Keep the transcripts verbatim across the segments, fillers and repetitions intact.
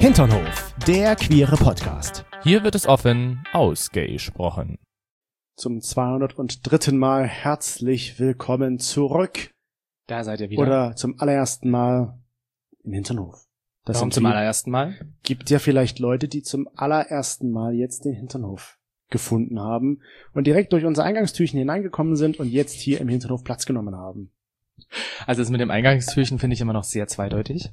Hinternhof, der queere Podcast. Hier wird es offen ausgesprochen. Zum zweihundertdritten Mal herzlich willkommen zurück. Da seid ihr wieder. Oder zum allerersten Mal in Hinternhof. Das Warum zum wir. allerersten Mal? Gibt ja vielleicht Leute, die zum allerersten Mal jetzt den Hinternhof gefunden haben und direkt durch unser Eingangstürchen hineingekommen sind und jetzt hier im Hinternhof Platz genommen haben. Also das mit dem Eingangstürchen finde ich immer noch sehr zweideutig.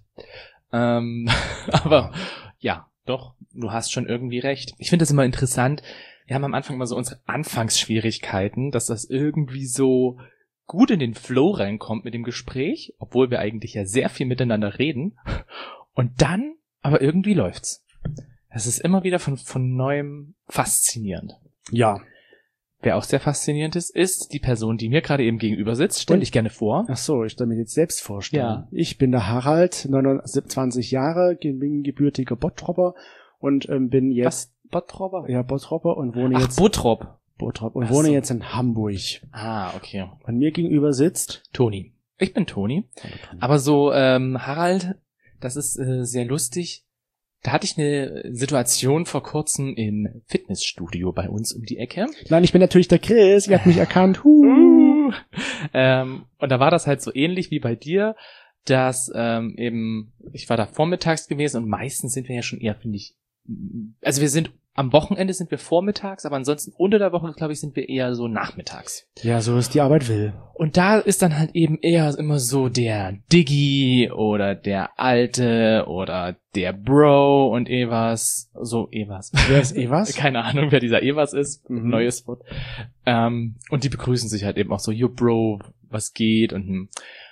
Ähm, aber ja, doch, du hast schon irgendwie recht. Ich finde das immer interessant. Wir haben am Anfang immer so unsere Anfangsschwierigkeiten, dass das irgendwie so gut in den Flow reinkommt mit dem Gespräch, obwohl wir eigentlich ja sehr viel miteinander reden. Und dann, aber irgendwie läuft's. Es ist immer wieder von, von Neuem faszinierend. Ja. Wer auch sehr faszinierend ist, ist die Person, die mir gerade eben gegenüber sitzt. Stell dich gerne vor. Ach so, ich soll mir jetzt selbst vorstellen. Ja. Ich bin der Harald, neunundzwanzig Jahre, bin gebürtiger Bottropper und ähm, bin jetzt... Was? Bottropper? Ja, Bottropper und wohne Ach, jetzt... Bottrop. Bottrop und Ach wohne so. jetzt in Hamburg. Ah, okay. Und mir gegenüber sitzt... Toni. Ich bin Toni. Aber so, ähm, Harald, das ist äh, sehr lustig. Da hatte ich eine Situation vor kurzem im Fitnessstudio bei uns um die Ecke. Nein, ich bin natürlich der Chris, ihr habt mich erkannt. Huh. Uh. Ähm, und da war das halt so ähnlich wie bei dir, dass ähm, eben, ich war da vormittags gewesen und meistens sind wir ja schon eher, finde ich, also wir sind, am Wochenende sind wir vormittags, aber ansonsten unter der Woche, glaube ich, sind wir eher so nachmittags. Ja, so ist die Arbeit will. Und da ist dann halt eben eher immer so der Diggi oder der Alte oder der Bro und Evas, so Evas. Wer ist Evas? Keine Ahnung, wer dieser Evas ist, Mhm. neues Wort. Ähm, und die begrüßen sich halt eben auch so, yo Bro, was geht und hm.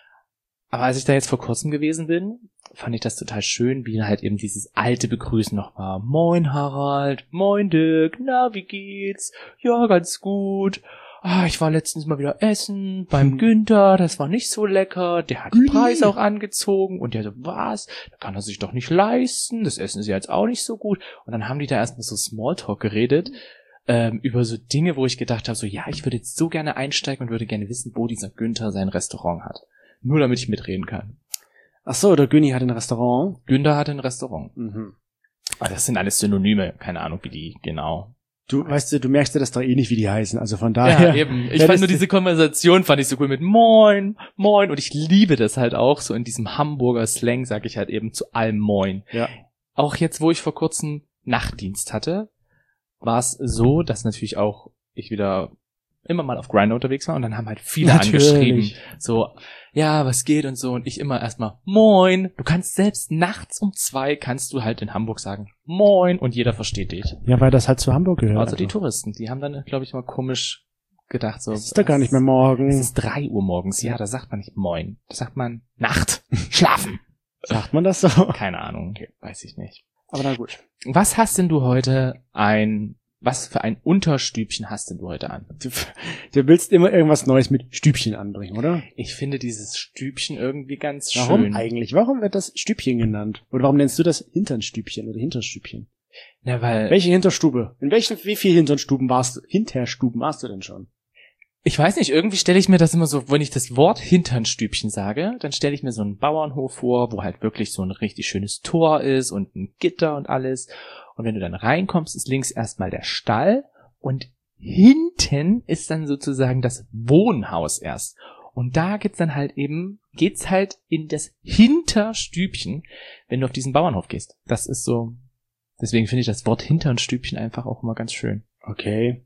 Aber als ich da jetzt vor kurzem gewesen bin, fand ich das total schön, wie halt eben dieses alte Begrüßen noch war. Moin Harald, moin Dirk, na wie geht's? Ja, ganz gut. Ah, ich war letztens mal wieder essen beim Hm. Günther, das war nicht so lecker, der hat den Güni. Preis auch angezogen und der so, was? Da kann er sich doch nicht leisten, das Essen ist ja jetzt auch nicht so gut. Und dann haben die da erstmal so Smalltalk geredet, ähm, über so Dinge, wo ich gedacht habe, so ja, ich würde jetzt so gerne einsteigen und würde gerne wissen, wo dieser Günther sein Restaurant hat. Nur damit ich mitreden kann. Ach so, der Günni hat ein Restaurant. Günther hat ein Restaurant. Mhm. Aber das sind alles Synonyme, keine Ahnung, wie die genau. Du, weißt du, du merkst ja das doch eh nicht, wie die heißen. Also von daher. Ja, eben. Ich Ja, fand das- nur diese Konversation, fand ich so cool mit Moin, Moin. Und ich liebe das halt auch, so in diesem Hamburger Slang sage ich halt eben zu allem Moin. Ja. Auch jetzt, wo ich vor kurzem Nachtdienst hatte, war es so, dass natürlich auch ich wieder immer mal auf Grindr unterwegs war und dann haben halt viele Natürlich. angeschrieben, so, ja, was geht und so und ich immer erstmal Moin. Du kannst selbst nachts um zwei kannst du halt in Hamburg sagen Moin und jeder versteht dich. Ja, weil das halt zu Hamburg gehört. Außer die also. Touristen, die haben dann, glaube ich, mal komisch gedacht, so. Es ist doch gar nicht mehr morgen. Es ist drei Uhr morgens, ja, da sagt man nicht Moin, da sagt man Nacht, schlafen. Sagt man das so? Keine Ahnung, weiß ich nicht. Aber na gut. Was hast denn du heute ein, was für ein Unterstübchen hast denn du heute an? Du, du willst immer irgendwas Neues mit Stübchen anbringen, oder? Ich finde dieses Stübchen irgendwie ganz Warum schön. eigentlich? Warum wird das Stübchen genannt? Oder warum nennst du das Hinternstübchen oder Hinterstübchen? Na, weil, Welche Hinterstube? In welchen, wie viel Hinternstuben warst du, Hinterstuben warst du denn schon? ich weiß nicht, irgendwie stelle ich mir das immer so, wenn ich das Wort Hinternstübchen sage, dann stelle ich mir so einen Bauernhof vor, wo halt wirklich so ein richtig schönes Tor ist und ein Gitter und alles. Und wenn du dann reinkommst, ist links erstmal der Stall und hinten ist dann sozusagen das Wohnhaus erst. Und da geht's dann halt eben, geht's halt in das Hinterstübchen, wenn du auf diesen Bauernhof gehst. Das ist so, deswegen finde ich das Wort Hinternstübchen einfach auch immer ganz schön. Okay.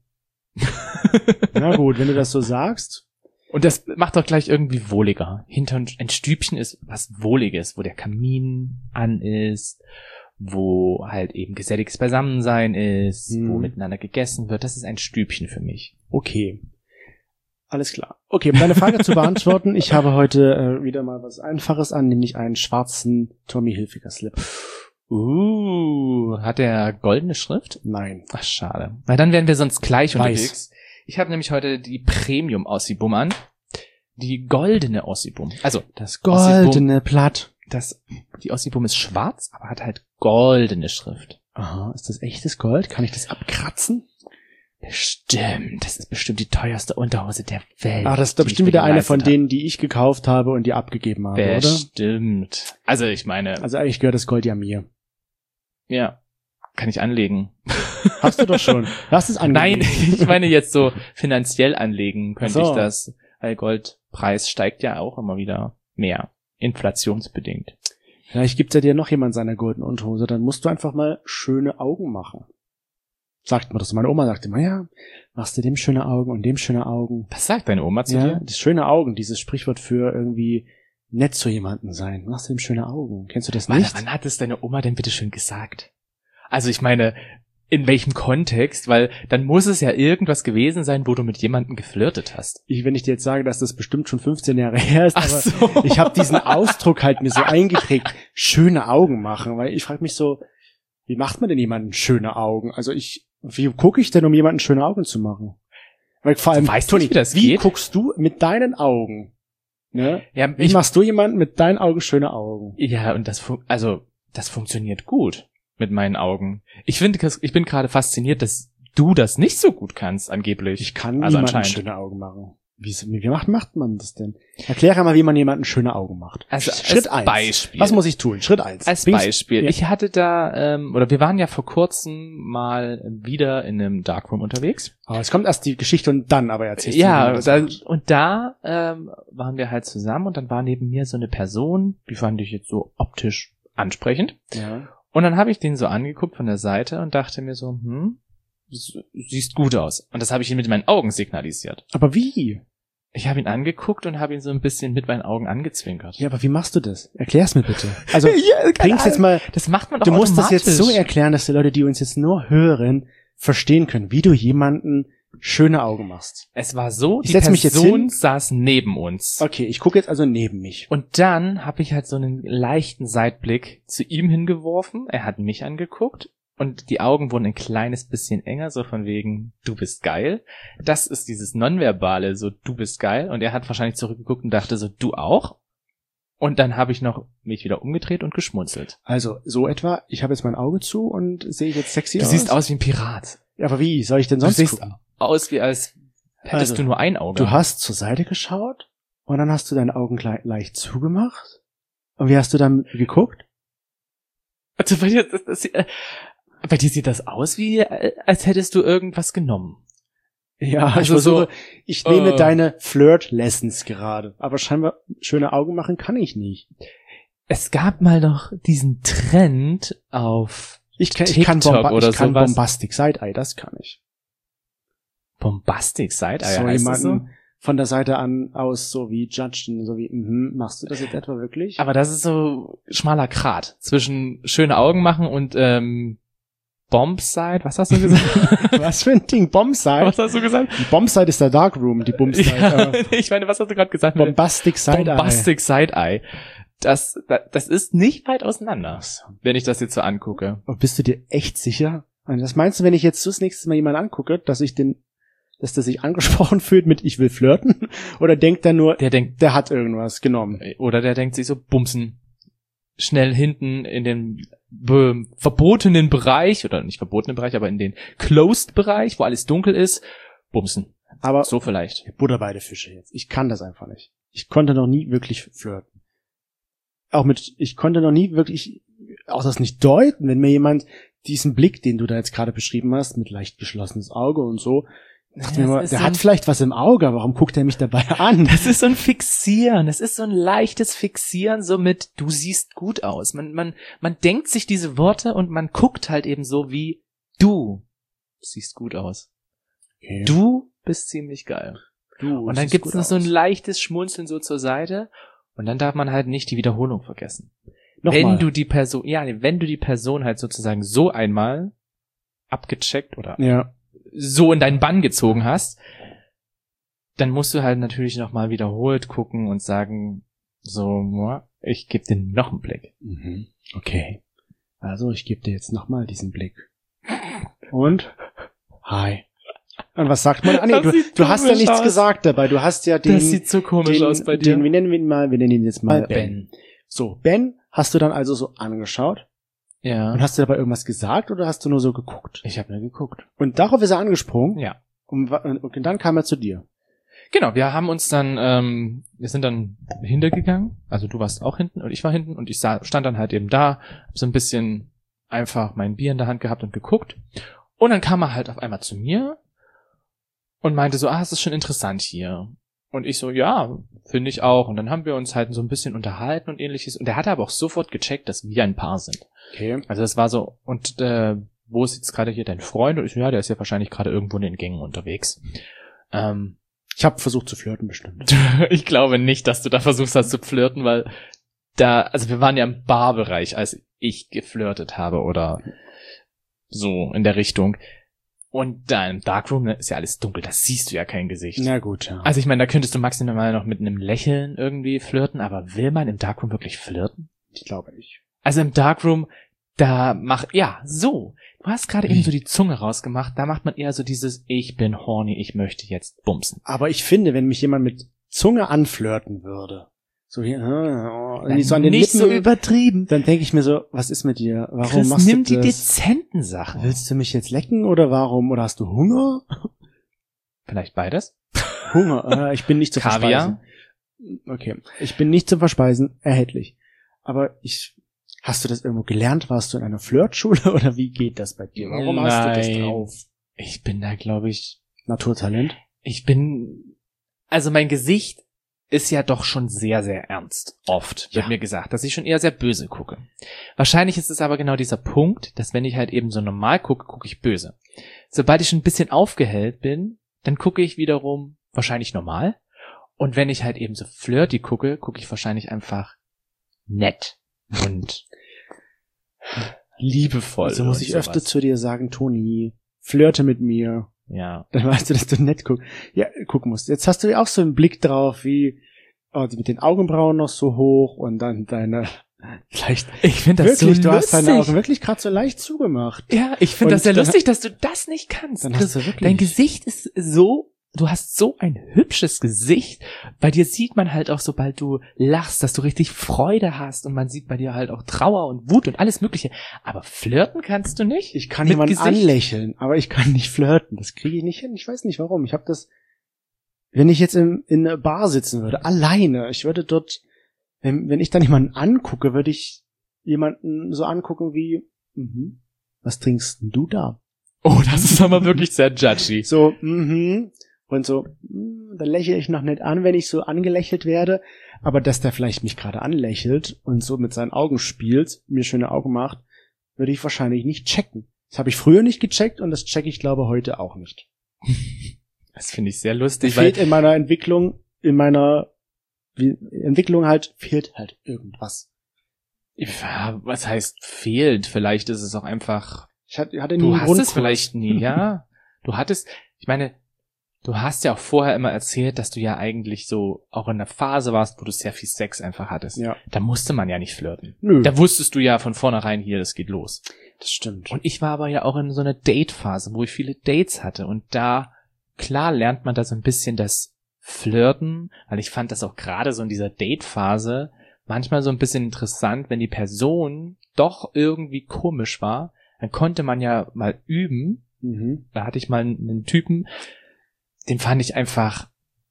Na gut, wenn du das so sagst. Und das macht doch gleich irgendwie wohliger. Hinter ein Stübchen ist was Wohliges, wo der Kamin an ist, wo halt eben geselliges Beisammensein ist, Hm. wo miteinander gegessen wird. Das ist ein Stübchen für mich. Okay. Alles klar. Okay, um deine Frage zu beantworten, ich habe heute äh, wieder mal was Einfaches an, nämlich einen schwarzen Tommy Hilfiger Slip. Uh, hat der goldene Schrift? Nein. Ach, schade. Weil dann wären wir sonst gleich Weiß. unterwegs. Ich habe nämlich heute die Premium Ossibum an. Die goldene Ossibum. Also, Das Ossibum, goldene Blatt. das, die Ossibum ist schwarz, aber hat halt goldene Schrift. Aha, ist das echtes Gold? Kann ich das abkratzen? Bestimmt. Das ist bestimmt die teuerste Unterhose der Welt. Ah, das ist doch die bestimmt ich mir wieder eine von geleistet denen, die ich gekauft habe und die abgegeben habe, habe. oder? Bestimmt. Also ich meine, Also eigentlich gehört das Gold ja mir. Ja. Kann ich anlegen. Hast du doch schon. Hast es angelegt. Nein, ich meine jetzt so finanziell anlegen könnte So. ich das. Weil Goldpreis steigt ja auch immer wieder mehr. Inflationsbedingt. Vielleicht gibt's ja dir noch jemand seiner goldenen Unterhose, dann musst du einfach mal schöne Augen machen. Sagt man das. Meine Oma sagte immer, ja, machst du dem schöne Augen und dem schöne Augen. Was sagt deine Oma zu Ja, dir? das schöne Augen, dieses Sprichwort für irgendwie nett zu jemandem sein. Machst du dem schöne Augen. Kennst du das Wann, nicht? wann hat es deine Oma denn bitte schön gesagt? Also ich meine, in welchem Kontext? Weil dann muss es ja irgendwas gewesen sein, wo du mit jemandem geflirtet hast. Ich, wenn ich dir jetzt sage, dass das bestimmt schon fünfzehn Jahre her ist, Ach aber so. ich habe diesen Ausdruck halt mir so eingeprägt, schöne Augen machen, weil ich frage mich so, wie macht man denn jemanden schöne Augen? Also ich, wie gucke ich denn, um jemanden schöne Augen zu machen? Weil vor allem, Du weißt Toni, nicht, wie das wie geht? guckst du mit deinen Augen? Ne? Ja, Wie ich, machst du jemanden mit deinen Augen schöne Augen? ja, und das, fun- also, das funktioniert gut mit meinen Augen. Ich finde, das- ich bin gerade fasziniert, dass du das nicht so gut kannst, angeblich. Ich kann also niemanden anscheinend. schöne Augen machen. Wie, wie macht, macht man das denn? Erkläre mal, wie man jemanden schöne Augen macht. Also Schritt als eins. Beispiel. Was muss ich tun? Schritt eins. Als Bin ich- Beispiel. Ja. Ich hatte da, ähm, oder wir waren ja vor kurzem mal wieder in einem Darkroom unterwegs. Aber es kommt erst die Geschichte und dann aber erzählst du, Ja, wie man das da, macht. und da ähm, waren wir halt zusammen und dann war neben mir so eine Person, die fand ich jetzt so optisch ansprechend. Ja. Und dann habe ich den so angeguckt von der Seite und dachte mir so, hm, s- siehst gut aus. Und das habe ich ihm mit meinen Augen signalisiert. Aber wie? Ich habe ihn angeguckt und habe ihn so ein bisschen mit meinen Augen angezwinkert. Ja, aber wie machst du das? Erklär's mir bitte. Also, Ja, keine bring's jetzt Ahnung. mal, Das macht man doch du musst das jetzt so automatisch. erklären, dass die Leute, die uns jetzt nur hören, verstehen können, wie du jemanden schöne Augen machst. Es war so, Ich die setz mich jetzt Person hin. saß neben uns. Okay, ich gucke jetzt also neben mich. Und dann habe ich halt so einen leichten Seitblick zu ihm hingeworfen. Er hat mich angeguckt und die Augen wurden ein kleines bisschen enger, so von wegen, du bist geil. Das ist dieses Nonverbale, so, du bist geil. Und er hat wahrscheinlich zurückgeguckt und dachte so, du auch? Und dann habe ich noch mich wieder umgedreht und geschmunzelt. Also, so etwa, ich habe jetzt mein Auge zu und sehe ich jetzt sexy Du aus? siehst aus wie ein Pirat. Ja, aber wie? Soll ich denn Du sonst siehst gucken? aus wie als hättest Also, du nur ein Auge. Du hast zur Seite geschaut und dann hast du deine Augen gle- leicht zugemacht. Und wie hast du dann geguckt? Also bei dir, das, das, äh, bei dir sieht das aus wie, äh, als hättest du irgendwas genommen. Ja, ich Also versuche, so, ich nehme äh, deine Flirt-Lessons gerade. Aber scheinbar schöne Augen machen kann ich nicht. Es gab mal noch diesen Trend auf Ich kann, ich kann, TikTok Bomba oder ich kann sowas. Bombastic Side-Eye, das kann ich. Bombastic Side-Eye, So heißt das so? jemanden von der Seite an aus so wie judgen, so wie, mhm, machst du das jetzt etwa wirklich? Aber das ist so schmaler Grat zwischen schöne Augen machen und ähm, Bombside. Was hast du gesagt? Was für ein Ding? Bombside? Was hast du gesagt? Die Bombside ist der Darkroom, die Bombside. Ja, äh, ich meine, was hast du gerade gesagt? mit dem Bombastic Side-Eye. Bombastic Side-Eye. Das, das, das ist nicht weit auseinander, wenn ich das jetzt so angucke. Aber bist du dir echt sicher? Und das meinst du, wenn ich jetzt so das nächste Mal jemanden angucke, dass ich den, dass der sich angesprochen fühlt mit ich will flirten? Oder denkt er nur, Der denkt, der hat irgendwas genommen? oder der denkt sich so, bumsen. Schnell hinten in den be- verbotenen Bereich, oder nicht verbotenen Bereich, aber in den Closed Bereich, wo alles dunkel ist, bumsen. Aber So vielleicht. Butter bei der Fische jetzt. Ich kann das einfach nicht. Ich konnte noch nie wirklich flirten. Auch mit, ich konnte noch nie wirklich, auch das nicht deuten, wenn mir jemand diesen Blick, den du da jetzt gerade beschrieben hast, mit leicht geschlossenes Auge und so, dachte Ja, mir es mal, ist der so hat ein- vielleicht was im Auge, aber warum guckt er mich dabei an? Das ist so ein Fixieren, das ist so ein leichtes Fixieren, so mit, du siehst gut aus. Man, man, man denkt sich diese Worte und man guckt halt eben so wie, du siehst gut aus. Okay. Du bist ziemlich geil. du Und dann siehst gibt's gut noch so ein aus. leichtes Schmunzeln so zur Seite und dann darf man halt nicht die Wiederholung vergessen. Nochmal. Wenn du die Person, ja, wenn du die Person halt sozusagen so einmal abgecheckt oder Ja. so in deinen Bann gezogen hast, dann musst du halt natürlich nochmal wiederholt gucken und sagen, so, ja, ich gebe dir noch einen Blick. Mhm. Okay. Also, ich gebe dir jetzt nochmal diesen Blick. Und? Hi. Und was sagt man? Ah, nee, Das du, sieht du hast ja komisch nichts aus. gesagt dabei. Du hast ja den, Das sieht so komisch den, aus bei dir. den, wie nennen wir ihn mal? Wir nennen ihn jetzt mal Mal Ben. So, Ben hast du dann also so angeschaut Ja. und hast du dabei irgendwas gesagt oder hast du nur so geguckt? Ich habe nur geguckt. Und darauf ist er angesprungen Ja. und, wa- und dann kam er zu dir. Genau, wir haben uns dann, ähm, wir sind dann hintergegangen. Also du warst auch hinten und ich war hinten und ich sah, stand dann halt eben da, hab so ein bisschen einfach mein Bier in der Hand gehabt und geguckt. Und dann kam er halt auf einmal zu mir und meinte so, ah, es ist schon interessant hier. Und ich so, ja, finde ich auch. Und dann haben wir uns halt so ein bisschen unterhalten und ähnliches. Und er hatte aber auch sofort gecheckt, dass wir ein Paar sind. Okay. Also das war so, und äh, wo ist jetzt gerade hier dein Freund? Und ich so, ja, der ist ja wahrscheinlich gerade irgendwo in den Gängen unterwegs. Ähm, ich habe versucht zu flirten, bestimmt. Ich glaube nicht, dass du da versuchst hast zu flirten, weil da, also wir waren ja im Barbereich, als ich geflirtet habe oder so in der Richtung. Und da im Darkroom, ne, ist ja alles dunkel, da siehst du ja kein Gesicht. Na gut, ja. Also ich meine, da könntest du maximal noch mit einem Lächeln irgendwie flirten, aber will man im Darkroom wirklich flirten? Ich glaube nicht. Also im Darkroom, da macht, ja, so. Du hast gerade eben so die Zunge rausgemacht, da macht man eher so dieses, ich bin horny, ich möchte jetzt bumsen. Aber ich finde, wenn mich jemand mit Zunge anflirten würde, so hier, oh, nicht so an den nicht Lippen, so übertrieben. dann denke ich mir so, was ist mit dir? Warum Chris, machst nimm du die das? dezenten Sachen. Willst du mich jetzt lecken oder warum? Oder hast du Hunger? Vielleicht beides? Hunger, äh, ich bin nicht zu Kaviar? verspeisen. Okay, ich bin nicht zum Verspeisen erhältlich. Aber ich, hast du das irgendwo gelernt? Warst du in einer Flirtschule oder wie geht das bei dir? Warum Nein. hast du das drauf? Ich bin da, glaube ich, Naturtalent? ich bin, also mein Gesicht ist ja doch schon sehr, sehr ernst. Oft wird Ja. mir gesagt, dass ich schon eher sehr böse gucke. Wahrscheinlich ist es aber genau dieser Punkt, dass wenn ich halt eben so normal gucke, gucke ich böse. Sobald ich schon ein bisschen aufgehellt bin, dann gucke ich wiederum wahrscheinlich normal. Und wenn ich halt eben so flirty gucke, gucke ich wahrscheinlich einfach nett und liebevoll. Also muss und ich sowas. öfter zu dir sagen, Toni, flirte mit mir. Ja. Dann weißt du, dass du nett guck, ja, gucken musst. Jetzt hast du ja auch so einen Blick drauf, wie oh, mit den Augenbrauen noch so hoch und dann deine leicht. Ich finde das Wirklich, so du hast deine lustig. Augen wirklich gerade so leicht zugemacht. Ja, ich finde Und das sehr dann- lustig, dass du das nicht kannst. Dann Chris. hast du wirklich. Dein Gesicht ist so, du hast so ein hübsches Gesicht. Bei dir sieht man halt auch, sobald du lachst, dass du richtig Freude hast und man sieht bei dir halt auch Trauer und Wut und alles Mögliche. Aber flirten kannst du nicht? Ich kann Mit jemanden Gesicht? anlächeln, aber ich kann nicht flirten. Das kriege ich nicht hin. Ich weiß nicht warum. Ich habe das, wenn ich jetzt in, in einer Bar sitzen würde, alleine, ich würde dort, wenn, wenn ich dann jemanden angucke, würde ich jemanden so angucken wie, mhm, was trinkst denn du da? Oh, das ist aber wirklich sehr judgy. So, mhm. Und so, mm, dann lächle ich noch nicht an, wenn ich so angelächelt werde. Aber dass der vielleicht mich gerade anlächelt und so mit seinen Augen spielt, mir schöne Augen macht, würde ich wahrscheinlich nicht checken. Das habe ich früher nicht gecheckt und das checke ich, glaube heute auch nicht. Das finde ich sehr Da lustig, weil fehlt in meiner Entwicklung, in meiner wie, Entwicklung halt, fehlt halt irgendwas. ja, was heißt fehlt? Vielleicht ist es auch einfach, Ich hatte, hatte nie du einen hast Grundkurs. es vielleicht nie, ja. Du hattest, ich meine, du hast ja auch vorher immer erzählt, dass du ja eigentlich so auch in der Phase warst, wo du sehr viel Sex einfach hattest. Ja. Da musste man ja nicht flirten. Nö, Da wusstest du ja von vornherein, hier, das geht los. das stimmt. Und ich war aber ja auch in so einer Date-Phase, wo ich viele Dates hatte. Und da, klar, lernt man da so ein bisschen das Flirten, weil ich fand das auch gerade so in dieser Date-Phase manchmal so ein bisschen interessant, wenn die Person doch irgendwie komisch war, dann konnte man ja mal üben. Mhm. Da hatte ich mal einen Typen, den fand ich einfach,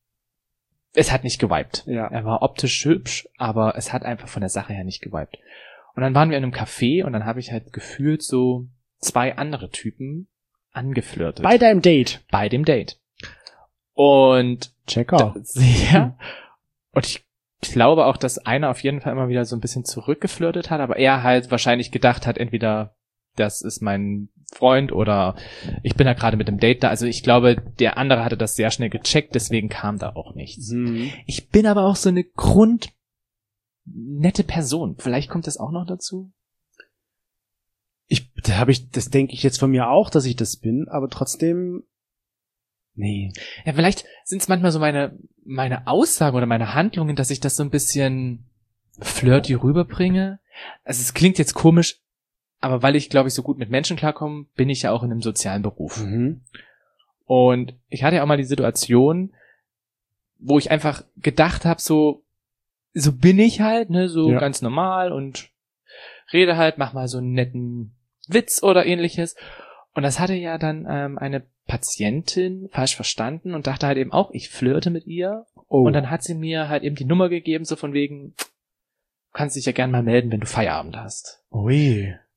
es hat nicht geweibt. Ja. Er war optisch hübsch, aber es hat einfach von der Sache her nicht geweibt. Und dann waren wir in einem Café und dann habe ich halt gefühlt so zwei andere Typen angeflirtet. Bei deinem Date. Bei dem Date. Und Check out. ja. Und ich glaube auch, dass einer auf jeden Fall immer wieder so ein bisschen zurückgeflirtet hat, aber er halt wahrscheinlich gedacht hat, entweder das ist mein Freund oder ich bin da gerade mit dem Date da. Also ich glaube, der andere hatte das sehr schnell gecheckt, deswegen kam da auch nichts. Mhm. Ich bin aber auch so eine grund nette Person. Vielleicht kommt das auch noch dazu. Ich, da habe ich, das denke ich jetzt von mir auch, dass ich das bin, aber trotzdem, nee. Ja, vielleicht sind es manchmal so meine meine Aussagen oder meine Handlungen, dass ich das so ein bisschen flirty rüberbringe. Also es klingt jetzt komisch, aber weil ich, glaube ich, so gut mit Menschen klarkomme, bin ich ja auch in einem sozialen Beruf. Mhm. Und ich hatte ja auch mal die Situation, wo ich einfach gedacht habe, so so bin ich halt, ne, so Ja. ganz normal und rede halt, mach mal so einen netten Witz oder ähnliches. Und das hatte ja dann ähm, eine Patientin falsch verstanden und dachte halt eben auch, ich flirte mit ihr. Oh. Und dann hat sie mir halt eben die Nummer gegeben, so von wegen, du kannst dich ja gern mal melden, wenn du Feierabend hast. Ui.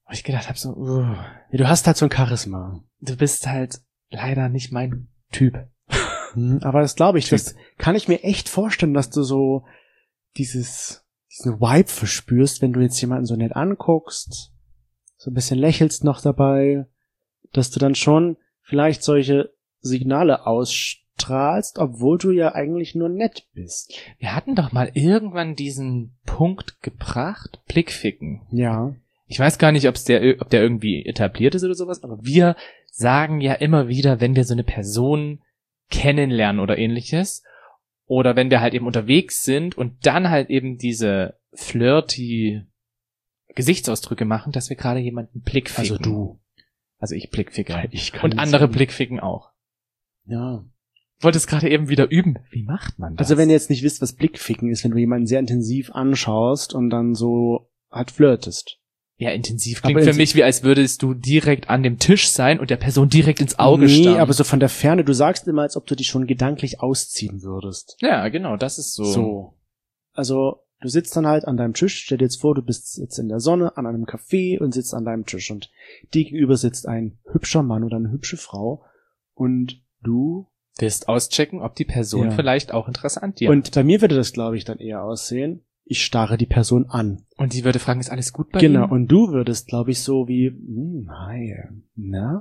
wo ich gedacht habe so, uh, Ja, du hast halt so ein Charisma. du bist halt leider nicht mein Typ. Hm, aber das glaube ich, Typ. das kann ich mir echt vorstellen, dass du so dieses, diesen Vibe verspürst, wenn du jetzt jemanden so nett anguckst, so ein bisschen lächelst noch dabei, dass du dann schon vielleicht solche Signale ausstrahlst, obwohl du ja eigentlich nur nett bist. Wir hatten doch mal irgendwann diesen Punkt gebracht, Blickficken. Ja. Ich weiß gar nicht, ob's der, ob der irgendwie etabliert ist oder sowas, aber wir sagen ja immer wieder, wenn wir so eine Person kennenlernen oder ähnliches, oder wenn wir halt eben unterwegs sind und dann halt eben diese flirty Gesichtsausdrücke machen, dass wir gerade jemanden blickficken. Also du. Also ich blickficke. Ich kann Und nicht andere sagen. blickficken auch. Ja. Ich wollte es gerade eben wieder üben. Wie macht man das? Also wenn ihr jetzt nicht wisst, was Blickficken ist, wenn du jemanden sehr intensiv anschaust und dann so halt flirtest. Ja, intensiv klingt Aber für inten- mich, wie als würdest du direkt an dem Tisch sein und der Person direkt ins Auge nee, starren. aber so von der Ferne, du sagst immer, als ob du dich schon gedanklich ausziehen würdest. Ja, genau, das ist so. So. Also, du sitzt dann halt an deinem Tisch, stell dir jetzt vor, du bist jetzt in der Sonne an einem Café und sitzt an deinem Tisch und dir gegenüber sitzt ein hübscher Mann oder eine hübsche Frau und du. Willst auschecken, ob die Person Ja. vielleicht auch Interesse an dir hat. Und bei mir würde das, glaube ich, dann eher aussehen, ich starre die Person an. Und die würde fragen, ist alles gut bei Genau, ihm? und du würdest, glaube ich, so wie, hm, hi, na,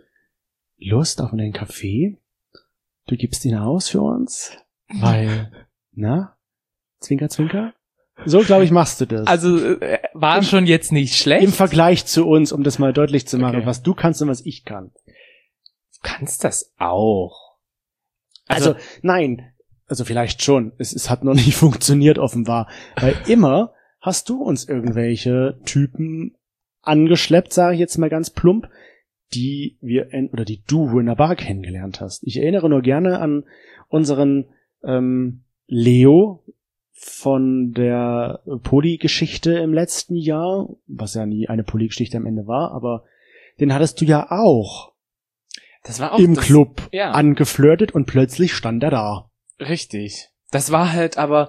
Lust auf einen Kaffee? Du gibst ihn aus für uns? Weil, na, Zwinker, Zwinker? So, glaube ich, machst du das. Also äh, war Im- schon jetzt nicht schlecht. im Vergleich zu uns, um das mal deutlich zu machen, Okay. was du kannst und was ich kann. Du kannst das auch. Also, nein, also vielleicht schon. Es, es hat noch nicht funktioniert offenbar. Weil immer hast du uns irgendwelche Typen angeschleppt, sage ich jetzt mal ganz plump, die wir in, oder die du in der Bar kennengelernt hast. Ich erinnere nur gerne an unseren ähm, Leo von der Poly-Geschichte im letzten Jahr, was ja nie eine Poly-Geschichte am Ende war, aber den hattest du ja auch das war auch im das, Club ja. angeflirtet und plötzlich stand er da. Richtig. Das war halt aber,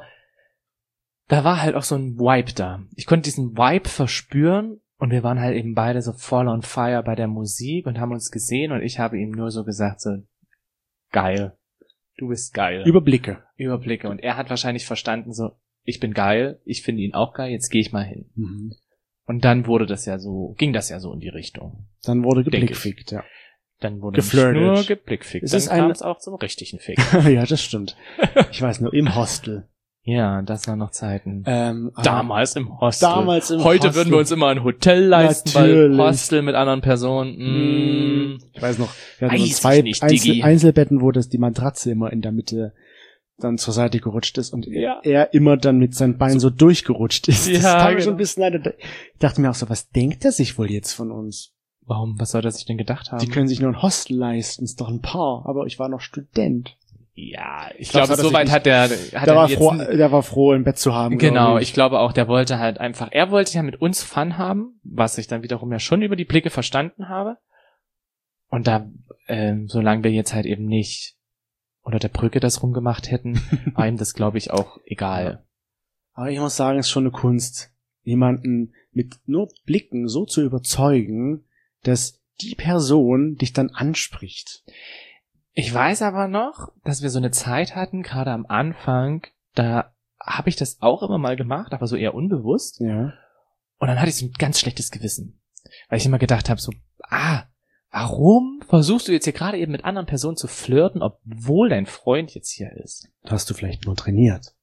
da war halt auch so ein Vibe da. Ich konnte diesen Vibe verspüren und wir waren halt eben beide so voll on fire bei der Musik und haben uns gesehen und ich habe ihm nur so gesagt so, geil. Du bist geil. Überblicke. Überblicke. Und er hat wahrscheinlich verstanden so, ich bin geil, ich finde ihn auch geil, jetzt gehe ich mal hin. Mhm. Und dann wurde das ja so, ging das ja so in die Richtung. Dann wurde Denk geblickfickt, ja. Dann wurde Geflirtet. nicht nur geblickfickt. Es Dann ist kam ein- es auch zum richtigen Fick. Ja, das stimmt. Ich weiß nur, im Hostel. Ja, das waren noch Zeiten. Ähm, aber Damals im Hostel. Damals im Heute Hostel. würden wir uns immer ein Hotel leisten, Natürlich. weil Hostel mit anderen Personen. Mm. Ich weiß noch, wir hatten Weiß so ich zwei nicht, Einzel Diggi. Einzelbetten, wo das die Matratze immer in der Mitte dann zur Seite gerutscht ist und Ja. er immer dann mit seinen Beinen so, durchgerutscht ist. Das Ja, tat mir genau. schon ein bisschen leid. Ich dachte mir auch so, was denkt er sich wohl jetzt von uns? Warum? Was soll er sich denn gedacht haben? Die können sich nur ein Hostel leisten, ist doch ein Paar. Aber ich war noch Student. ja, ich glaub, glaube, das hat er soweit sich hat der, hat Der er war, jetzt froh, n- der war froh, ein Bett zu haben. Genau, glaub ich glaube auch, der wollte halt einfach, er wollte ja mit uns Fun haben, was ich dann wiederum ja schon über die Blicke verstanden habe. Und da, ähm, solange wir jetzt halt eben nicht unter der Brücke das rumgemacht hätten, war ihm das, glaube ich, auch egal. Aber ich muss sagen, es ist schon eine Kunst, jemanden mit nur Blicken so zu überzeugen, dass die Person dich dann anspricht. Ich weiß aber noch, dass wir so eine Zeit hatten, gerade am Anfang, da habe ich das auch immer mal gemacht, aber so eher unbewusst. Ja. Und dann hatte ich so ein ganz schlechtes Gewissen. Weil ich immer gedacht habe, so, ah, warum versuchst du jetzt hier gerade eben mit anderen Personen zu flirten, obwohl dein Freund jetzt hier ist? Hast du vielleicht nur trainiert.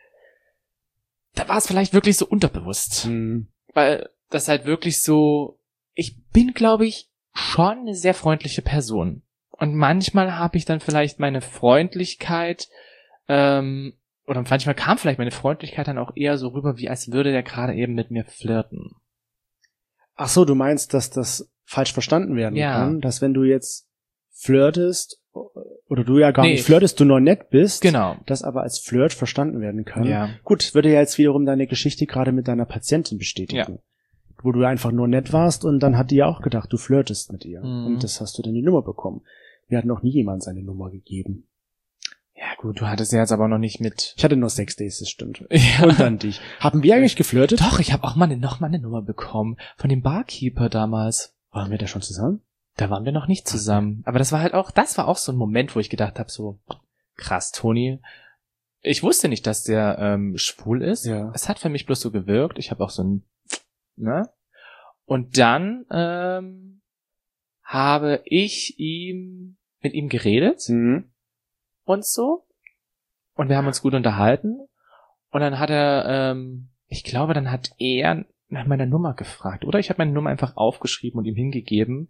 Da war es vielleicht wirklich so unterbewusst. Mhm. Weil das halt wirklich so, ich bin, glaube ich, schon eine sehr freundliche Person. Und manchmal habe ich dann vielleicht meine Freundlichkeit, ähm, oder manchmal kam vielleicht meine Freundlichkeit dann auch eher so rüber, wie als würde der gerade eben mit mir flirten. Ach so, du meinst, dass das falsch verstanden werden Ja. kann, dass wenn du jetzt flirtest, oder du ja gar Nee. nicht flirtest, du nur nett bist, Genau. das aber als Flirt verstanden werden kann. Ja. Gut, würde ja jetzt wiederum deine Geschichte gerade mit deiner Patientin bestätigen. Wo du einfach nur nett warst und dann hat die ja auch gedacht, du flirtest mit ihr. Mhm. Und das hast du dann die Nummer bekommen. Mir hat noch nie jemand seine Nummer gegeben. Ja gut, du hattest ja jetzt aber noch nicht mit... Ich hatte nur Sex-Days, das stimmt. Ja. Und dann dich. Haben wir eigentlich geflirtet? Doch, ich habe auch mal eine, noch mal eine Nummer bekommen von dem Barkeeper damals. Waren wir da schon zusammen? Da waren wir noch nicht zusammen. Aber das war halt auch, das war auch so ein Moment, wo ich gedacht habe, so, krass, Toni. Ich wusste nicht, dass der ähm, schwul ist. Ja. Es hat für mich bloß so gewirkt. Ich habe auch so ein, ne? Und dann ähm, habe ich ihm mit ihm geredet Mhm. und so. Und wir haben uns gut unterhalten. Und dann hat er, ähm, ich glaube, dann hat er nach meiner Nummer gefragt. Oder ich habe meine Nummer einfach aufgeschrieben und ihm hingegeben.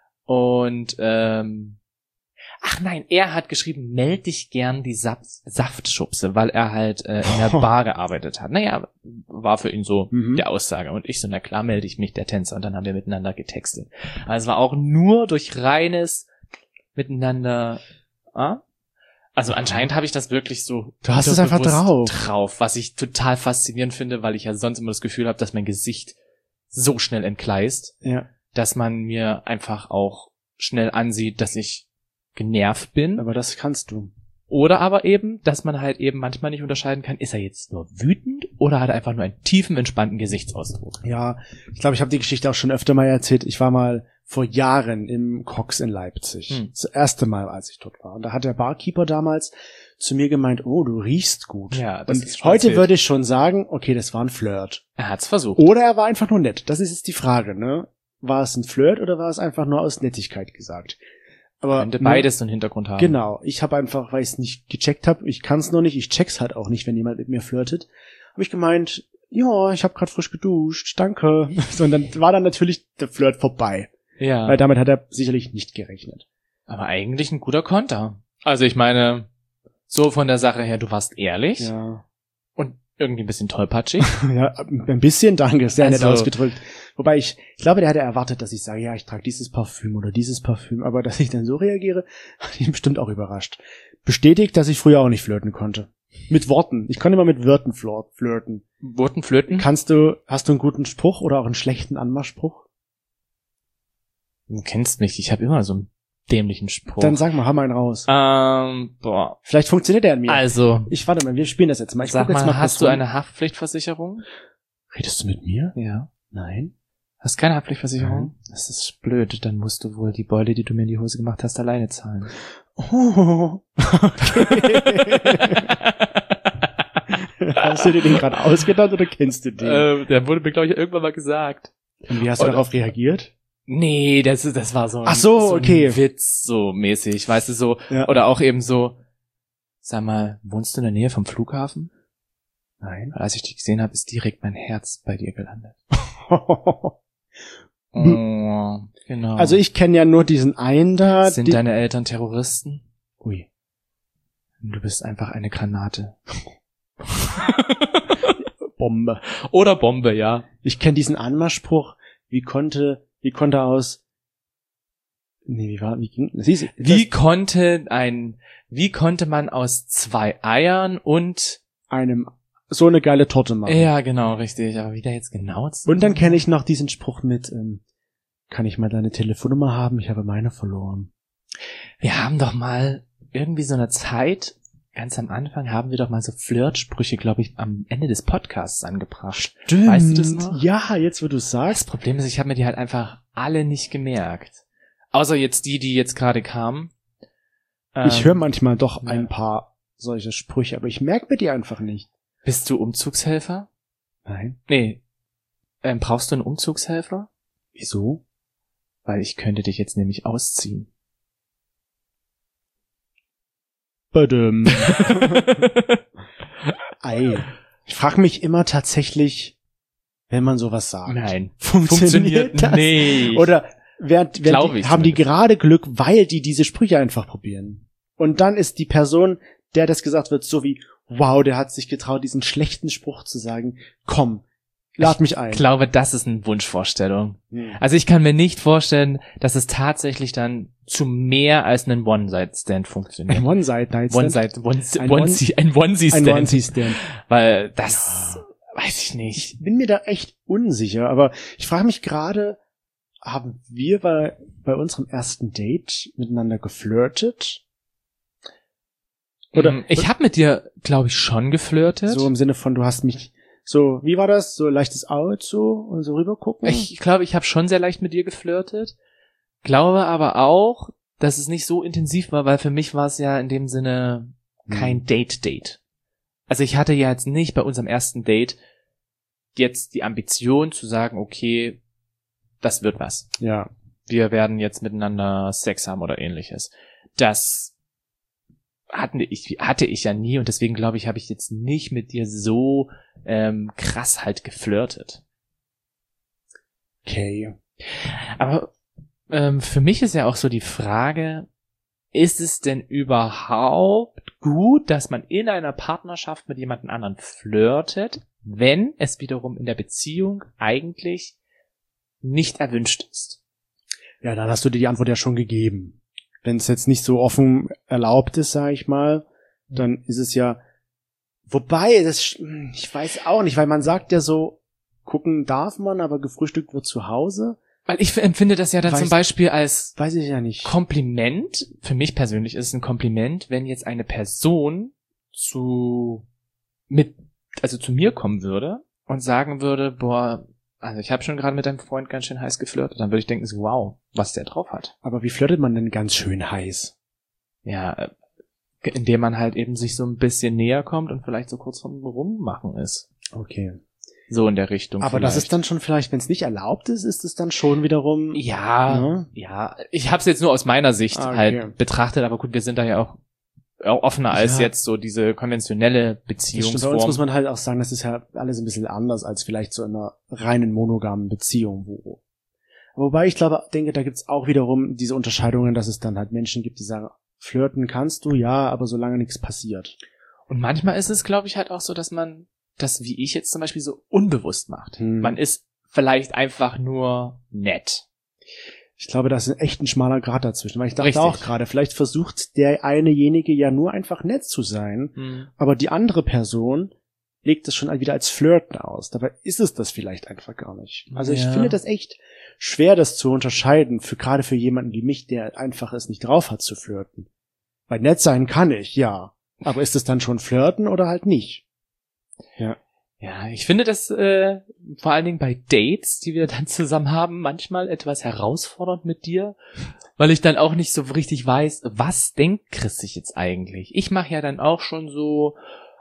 Und, ähm, ach nein, er hat geschrieben, meld dich gern die Saft Saftschubse, weil er halt äh, in der Bar gearbeitet hat. Naja, war für ihn so Mhm. der Aussage. Und ich so, na klar, melde ich mich, der Tänzer. Und dann haben wir miteinander getextet. Also es war auch nur durch reines Miteinander, ah? Also anscheinend habe ich das wirklich so Du hast es einfach unterbewusst drauf. drauf, was ich total faszinierend finde, weil ich ja sonst immer das Gefühl habe, dass mein Gesicht so schnell entgleist, Ja. dass man mir einfach auch schnell ansieht, dass ich genervt bin. Aber das kannst du. Oder aber eben, dass man halt eben manchmal nicht unterscheiden kann, ist er jetzt nur wütend oder hat er einfach nur einen tiefen, entspannten Gesichtsausdruck. Ja, ich glaube, ich habe die Geschichte auch schon öfter mal erzählt. Ich war mal vor Jahren im Cox in Leipzig. Hm. Das erste Mal, als ich dort war. Und da hat der Barkeeper damals zu mir gemeint, oh, du riechst gut. Ja, das Und ist schon heute erzählt. würde ich schon sagen, okay, das war ein Flirt. Er hat's versucht. Oder er war einfach nur nett. Das ist jetzt die Frage, ne? War es ein Flirt oder war es einfach nur aus Nettigkeit gesagt? Aber Könnte ne, beides so einen Hintergrund haben. Genau, ich habe einfach, weil ich es nicht gecheckt habe, ich kann es noch nicht, ich check's halt auch nicht, wenn jemand mit mir flirtet, habe ich gemeint, ja, ich habe gerade frisch geduscht, danke. So, und dann war dann natürlich der Flirt vorbei, Ja. weil damit hat er sicherlich nicht gerechnet. Aber eigentlich ein guter Konter. Also ich meine, so von der Sache her, du warst ehrlich Ja, und irgendwie ein bisschen tollpatschig. ja, ein bisschen, danke, sehr nett Also- ausgedrückt. Wobei ich, ich glaube, der hatte erwartet, dass ich sage, ja, ich trage dieses Parfüm oder dieses Parfüm, aber dass ich dann so reagiere, hat ihn bestimmt auch überrascht. Bestätigt, dass ich früher auch nicht flirten konnte. Mit Worten. Ich konnte immer mit Wörtern flir- flirten. Wurden flirten? Kannst du, hast du einen guten Spruch oder auch einen schlechten Anmachspruch? Du kennst mich, ich habe immer so einen dämlichen Spruch. Dann sag mal, hau mal einen raus. ähm, boah. Vielleicht funktioniert der an mir. Also, Ich warte mal, wir spielen das jetzt mal. Ich sag guck jetzt mal, mal hast kurz du rum. eine Haftpflichtversicherung? Redest du mit mir? Ja. Nein. Hast keine Haftpflichtversicherung? Nein. Das ist blöd, dann musst du wohl die Beule, die du mir in die Hose gemacht hast, alleine zahlen. Oh. Hast du dir den gerade ausgedacht oder kennst du den? äh, der wurde mir, glaube ich, irgendwann mal gesagt. Und wie hast du oder- darauf reagiert? Nee, das ist, das war so ein, Ach so, so okay. ein Witz, so mäßig, weißt du, so, Ja. oder auch eben so, sag mal, wohnst du in der Nähe vom Flughafen? Nein. Weil als ich dich gesehen habe, ist direkt mein Herz bei dir gelandet. Oh, genau. Also ich kenne ja nur diesen einen da. Sind die- deine Eltern Terroristen? Ui. Du bist einfach eine Granate. Bombe. Oder Bombe, ja. Ich kenne diesen Anmachspruch. Wie konnte, wie konnte aus, nee, wie war, wie ging, siehst du, Wie konnte ein, wie konnte man aus zwei Eiern und, einem so eine geile Torte machen? ja, genau, richtig, aber wie der jetzt genau zu- Und dann kenne ich noch diesen Spruch mit, ähm, kann ich mal deine Telefonnummer haben? Ich habe meine verloren. Wir haben doch mal irgendwie so eine Zeit, ganz am Anfang haben wir doch mal so Flirtsprüche, glaube ich, am Ende des Podcasts angebracht. Stimmt. Weißt du das noch? Ja, jetzt wo du Das sagst. Problem ist, ich habe mir die halt einfach alle nicht gemerkt. Außer jetzt die, die jetzt gerade kamen. Ich Ähm, höre manchmal doch ja. ein paar solche Sprüche, aber ich merke mir die einfach nicht. Bist du Umzugshelfer? Nein. Nee. Ähm, brauchst du einen Umzugshelfer? Wieso? Weil ich könnte dich jetzt nämlich ausziehen. Badum. Ei. Ich frage mich immer tatsächlich, wenn man sowas sagt. Nein. Funktioniert, Funktioniert das? nicht. Oder während, Glaub während die, ich haben die zumindest. gerade Glück, weil die diese Sprüche einfach probieren. Und dann ist die Person, der das gesagt wird, so wie, wow, der hat sich getraut, diesen schlechten Spruch zu sagen. Komm, lad mich ein. Ich glaube, das ist eine Wunschvorstellung. Hm. Also ich kann mir nicht vorstellen, dass es tatsächlich dann zu mehr als einen One-Side-Stand funktioniert. Ein One-Side-Night-Stand. One-Side, one, Ein Onesie, ein Ein Onesie-Stand. Onesie-Stand. Weil das, weiß ich nicht. Ich bin mir da echt unsicher, aber ich frage mich gerade, haben wir bei, bei unserem ersten Date miteinander geflirtet? Oder ich habe mit dir, glaube ich, schon geflirtet. so im Sinne von, du hast mich so, wie war das? So leichtes Auge so und so rüber gucken? Ich glaube, ich habe schon sehr leicht mit dir geflirtet. Glaube aber auch, dass es nicht so intensiv war, weil für mich war es ja in dem Sinne kein Hm. Date-Date. Also ich hatte ja jetzt nicht bei unserem ersten Date jetzt die Ambition zu sagen, okay, das wird was. Ja. Wir werden jetzt miteinander Sex haben oder ähnliches. Das hatten ich, hatte ich ja nie und deswegen glaube ich, habe ich jetzt nicht mit dir so ähm, krass halt geflirtet. Okay. Aber ähm, für mich ist ja auch so die Frage, ist es denn überhaupt gut, dass man in einer Partnerschaft mit jemandem anderen flirtet, wenn es wiederum in der Beziehung eigentlich nicht erwünscht ist? Ja, dann hast du dir die Antwort ja schon gegeben. Wenn es jetzt nicht so offen erlaubt ist, sag ich mal, dann ist es ja, wobei, das, ich weiß auch nicht, weil man sagt ja so, gucken darf man, aber gefrühstückt wird zu Hause. Weil ich empfinde das ja dann Weiß- zum Beispiel als Weiß ich ja nicht. Kompliment. Für mich persönlich ist es ein Kompliment, wenn jetzt eine Person zu mit also zu mir kommen würde und sagen würde, boah, also ich habe schon gerade mit deinem Freund ganz schön heiß geflirtet, dann würde ich denken, so, wow, was der drauf hat. Aber wie flirtet man denn ganz schön heiß? Ja, äh, indem man halt eben sich so ein bisschen näher kommt und vielleicht so kurz vom Rummachen ist. Okay. So in der Richtung. Aber das vielleicht. ist dann schon vielleicht, wenn es nicht erlaubt ist, ist es dann schon wiederum... Ja, Ne? ja. Ich habe es jetzt nur aus meiner Sicht Ah, okay. halt betrachtet, aber gut, wir sind da ja auch, auch offener als Ja. jetzt so diese konventionelle Das stimmt, bei uns Beziehungsform. muss man halt auch sagen, das ist ja alles ein bisschen anders als vielleicht so in einer reinen monogamen Beziehung, wo. Wobei ich glaube, denke, da gibt's auch wiederum diese Unterscheidungen, dass es dann halt Menschen gibt, die sagen, flirten kannst du, ja, aber solange nichts passiert. Und manchmal ist es, glaube ich, halt auch so, dass man das, wie ich jetzt zum Beispiel, so unbewusst macht. Hm. Man ist vielleicht einfach nur nett. Ich glaube, da ist ein echt ein schmaler Grat dazwischen, weil ich dachte Richtig. auch gerade, vielleicht versucht der einejenige ja nur einfach nett zu sein, Hm. aber die andere Person legt das schon wieder als Flirten aus. Dabei ist es das vielleicht einfach gar nicht. Also ich Ja. finde das echt schwer, das zu unterscheiden, für gerade für jemanden wie mich, der einfach es nicht drauf hat zu flirten. Weil nett sein kann ich, ja. Aber ist es dann schon Flirten oder halt nicht? Ja. Ja, ich finde das äh, vor allen Dingen bei Dates, die wir dann zusammen haben, manchmal etwas herausfordernd mit dir, weil ich dann auch nicht so richtig weiß, was denkt Chris sich jetzt eigentlich. Ich mache ja dann auch schon so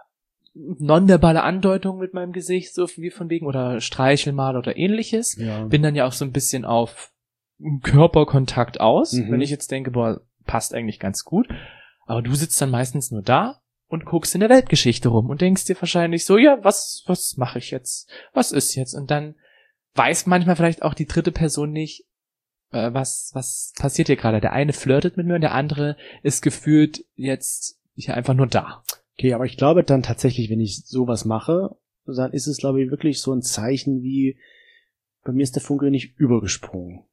nonverbale Andeutungen mit meinem Gesicht, so wie von wegen, oder streichel mal oder ähnliches. Ja. Bin dann ja auch so ein bisschen auf Körperkontakt aus, Mhm. wenn ich jetzt denke, boah, passt eigentlich ganz gut. Aber du sitzt dann meistens nur da und guckst in der Weltgeschichte rum und denkst dir wahrscheinlich so, ja, was, was mache ich jetzt? Was ist jetzt? Und dann weiß manchmal vielleicht auch die dritte Person nicht, äh, was, was passiert hier gerade. Der eine flirtet mit mir und der andere ist gefühlt jetzt hier einfach nur da. Okay, aber ich glaube dann tatsächlich, wenn ich sowas mache, dann ist es, glaube ich, wirklich so ein Zeichen wie, bei mir ist der Funke nicht übergesprungen.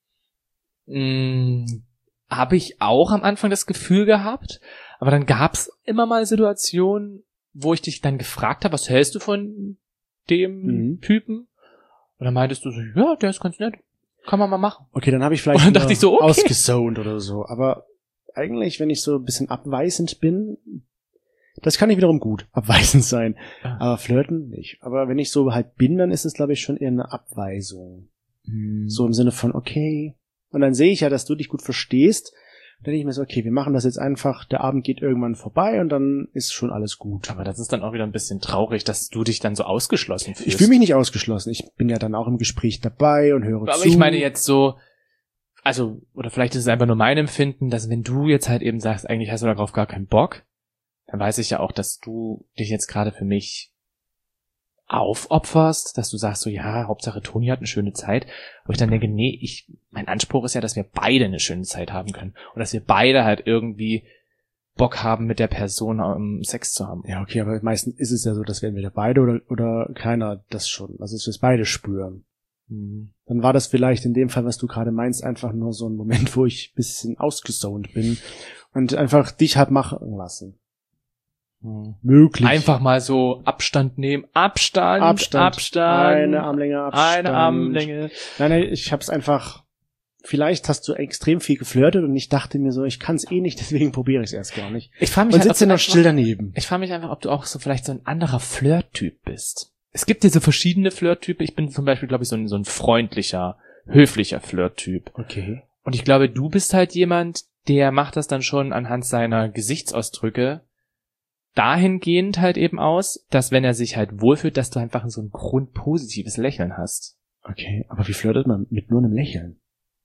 Mm, habe ich auch am Anfang das Gefühl gehabt, aber dann gab's immer mal Situationen, wo ich dich dann gefragt habe, was hältst du von dem Mhm. Typen? Und dann meintest du so, ja, der ist ganz nett, kann man mal machen. Okay, dann habe ich vielleicht Und dann dachte nur ich so, okay. ausgezoned oder so. Aber eigentlich, wenn ich so ein bisschen abweisend bin, das kann ich wiederum gut abweisend sein. Ja. Aber flirten nicht. Aber wenn ich so halt bin, dann ist es, glaube ich, schon eher eine Abweisung. Hm. So im Sinne von, okay. Und dann sehe ich ja, dass du dich gut verstehst. Dann denke ich mir so, okay, wir machen das jetzt einfach, der Abend geht irgendwann vorbei und dann ist schon alles gut. Aber das ist dann auch wieder ein bisschen traurig, dass du dich dann so ausgeschlossen fühlst. Ich fühle mich nicht ausgeschlossen. Ich bin ja dann auch im Gespräch dabei und höre Aber zu. ich meine jetzt so, also, oder vielleicht ist es einfach nur mein Empfinden, dass wenn du jetzt halt eben sagst, eigentlich hast du darauf gar keinen Bock, dann weiß ich ja auch, dass du dich jetzt gerade für mich aufopferst, dass du sagst so, ja, Hauptsache Toni hat eine schöne Zeit, wo ich dann denke, nee, ich, mein Anspruch ist ja, dass wir beide eine schöne Zeit haben können und dass wir beide halt irgendwie Bock haben, mit der Person um, Sex zu haben. Ja, okay, aber meistens ist es ja so, dass wir entweder beide oder, oder keiner das schon, also dass wir es beide spüren. Mhm. Dann war das vielleicht in dem Fall, was du gerade meinst, einfach nur so ein Moment, wo ich ein bisschen ausgesaunt bin und einfach dich hab machen lassen. Mhm. Möglich. Einfach mal so Abstand nehmen, Abstand, Abstand. Abstand, Eine Armlänge Abstand. eine Armlänge. Nein, nein, ich hab's einfach vielleicht hast du extrem viel geflirtet und ich dachte mir so, ich kann es eh nicht, deswegen probiere ich es erst gar nicht. Ich frage mich und halt, sitze noch still daneben. Ich frage mich einfach, ob du auch so vielleicht so ein anderer Flirt-Typ bist. Es gibt ja so verschiedene Flirt-Typen. Ich bin zum Beispiel, glaube ich, so ein, so ein freundlicher, höflicher Flirt-Typ. Okay. Und ich glaube, du bist halt jemand, der macht das dann schon anhand seiner Gesichtsausdrücke dahingehend halt eben aus, dass wenn er sich halt wohlfühlt, dass du einfach so ein grundpositives Lächeln hast. Okay, aber wie flirtet man mit nur einem Lächeln?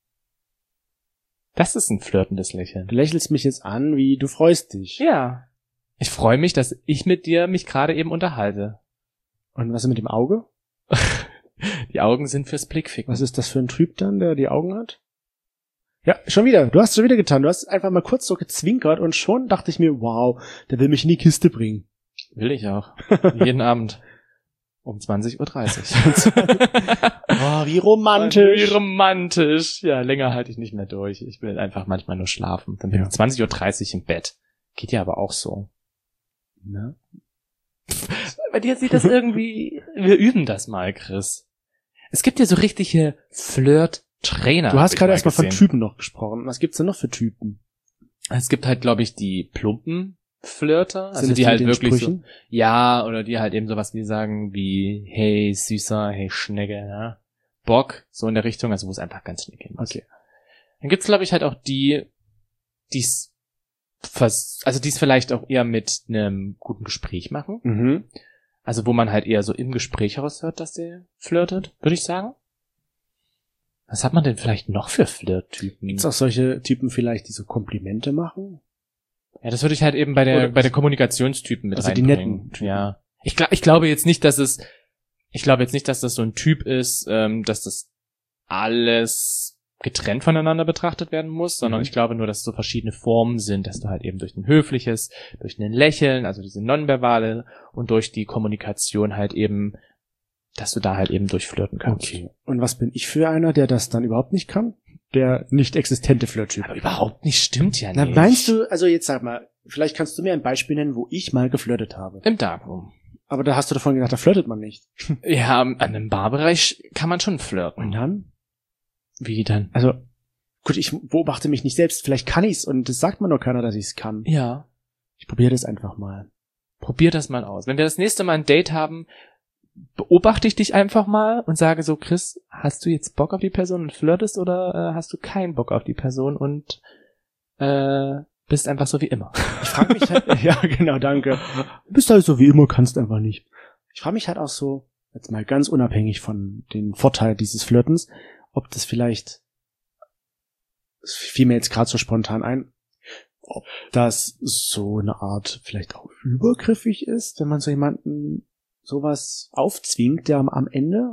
Das ist ein flirtendes Lächeln. Du lächelst mich jetzt an, wie du freust dich. Ja. Ich freue mich, dass ich mit dir mich gerade eben unterhalte. Und was ist mit dem Auge? Die Augen sind fürs Blickficken. Was ist das für ein Typ dann, der die Augen hat? Ja, schon wieder. Du hast es schon wieder getan. Du hast einfach mal kurz so gezwinkert und schon dachte ich mir, wow, der will mich in die Kiste bringen. Will ich auch. Jeden Abend. Um zwanzig Uhr dreißig. Oh, wie romantisch. Wie romantisch. Ja, länger halte ich nicht mehr durch. Ich will einfach manchmal nur schlafen. Dann bin Ja. ich zwanzig Uhr dreißig im Bett. Geht ja aber auch so. Ne? Bei dir sieht das irgendwie... Wir üben das mal, Chris. Es gibt ja so richtige Flirt-Trainer. Du hast hab ich gerade mal erstmal von gesehen. Typen noch gesprochen. Was gibt's denn noch für Typen? Es gibt halt, glaube ich, die plumpen Flirter. Also Sind es die halt mit den wirklich so... Sprüchen? Ja, oder die halt eben sowas wie sagen wie, hey Süßer, hey Schnecke, ja. Bock, so in der Richtung, also wo es einfach ganz schnell gehen muss. Okay. Dann gibt's, glaube ich, halt auch die, die's vers- also die's vielleicht auch eher mit einem guten Gespräch machen. Mhm. Also wo man halt eher so im Gespräch raushört, dass der flirtet, würde ich sagen. Was hat man denn vielleicht noch für Flirttypen? Gibt's auch solche Typen vielleicht, die so Komplimente machen? Ja, das würde ich halt eben bei der Oder- bei der Kommunikationstypen mit Also die reinbringen. netten Typen. Ja. Ich, glaub, ich glaube jetzt nicht, dass es ich glaube jetzt nicht, dass das so ein Typ ist, ähm, dass das alles getrennt voneinander betrachtet werden muss, sondern Mhm. ich glaube nur, dass es so verschiedene Formen sind, dass du halt eben durch ein höfliches, durch ein Lächeln, also diese nonverbale und durch die Kommunikation halt eben, dass du da halt eben durchflirten kannst. Okay. Und was bin ich für einer, der das dann überhaupt nicht kann? Der nicht existente Flirttyp. Aber überhaupt nicht, stimmt ja Na, nicht. meinst du, also jetzt sag mal, vielleicht kannst du mir ein Beispiel nennen, wo ich mal geflirtet habe. Im Darkroom. Aber da hast du davon gesagt, da flirtet man nicht. Ja, an einem Barbereich kann man schon flirten. Und dann? Wie dann? Also, gut, ich beobachte mich nicht selbst. Vielleicht kann ich's und das sagt mir nur keiner, dass ich's kann. Ja. Ich probiere das einfach mal. Probier das mal aus. Wenn wir das nächste Mal ein Date haben, beobachte ich dich einfach mal und sage so, Chris, hast du jetzt Bock auf die Person und flirtest oder äh, hast du keinen Bock auf die Person und äh, bist einfach so wie immer? Ich frage mich halt, ja genau, danke. Du bist halt so wie immer, kannst einfach nicht. Ich frage mich halt auch so, jetzt mal ganz unabhängig von den Vorteilen dieses Flirtens, ob das vielleicht, es fiel mir jetzt gerade so spontan ein, ob das so eine Art vielleicht auch übergriffig ist, wenn man so jemanden sowas aufzwingt, der am, am Ende,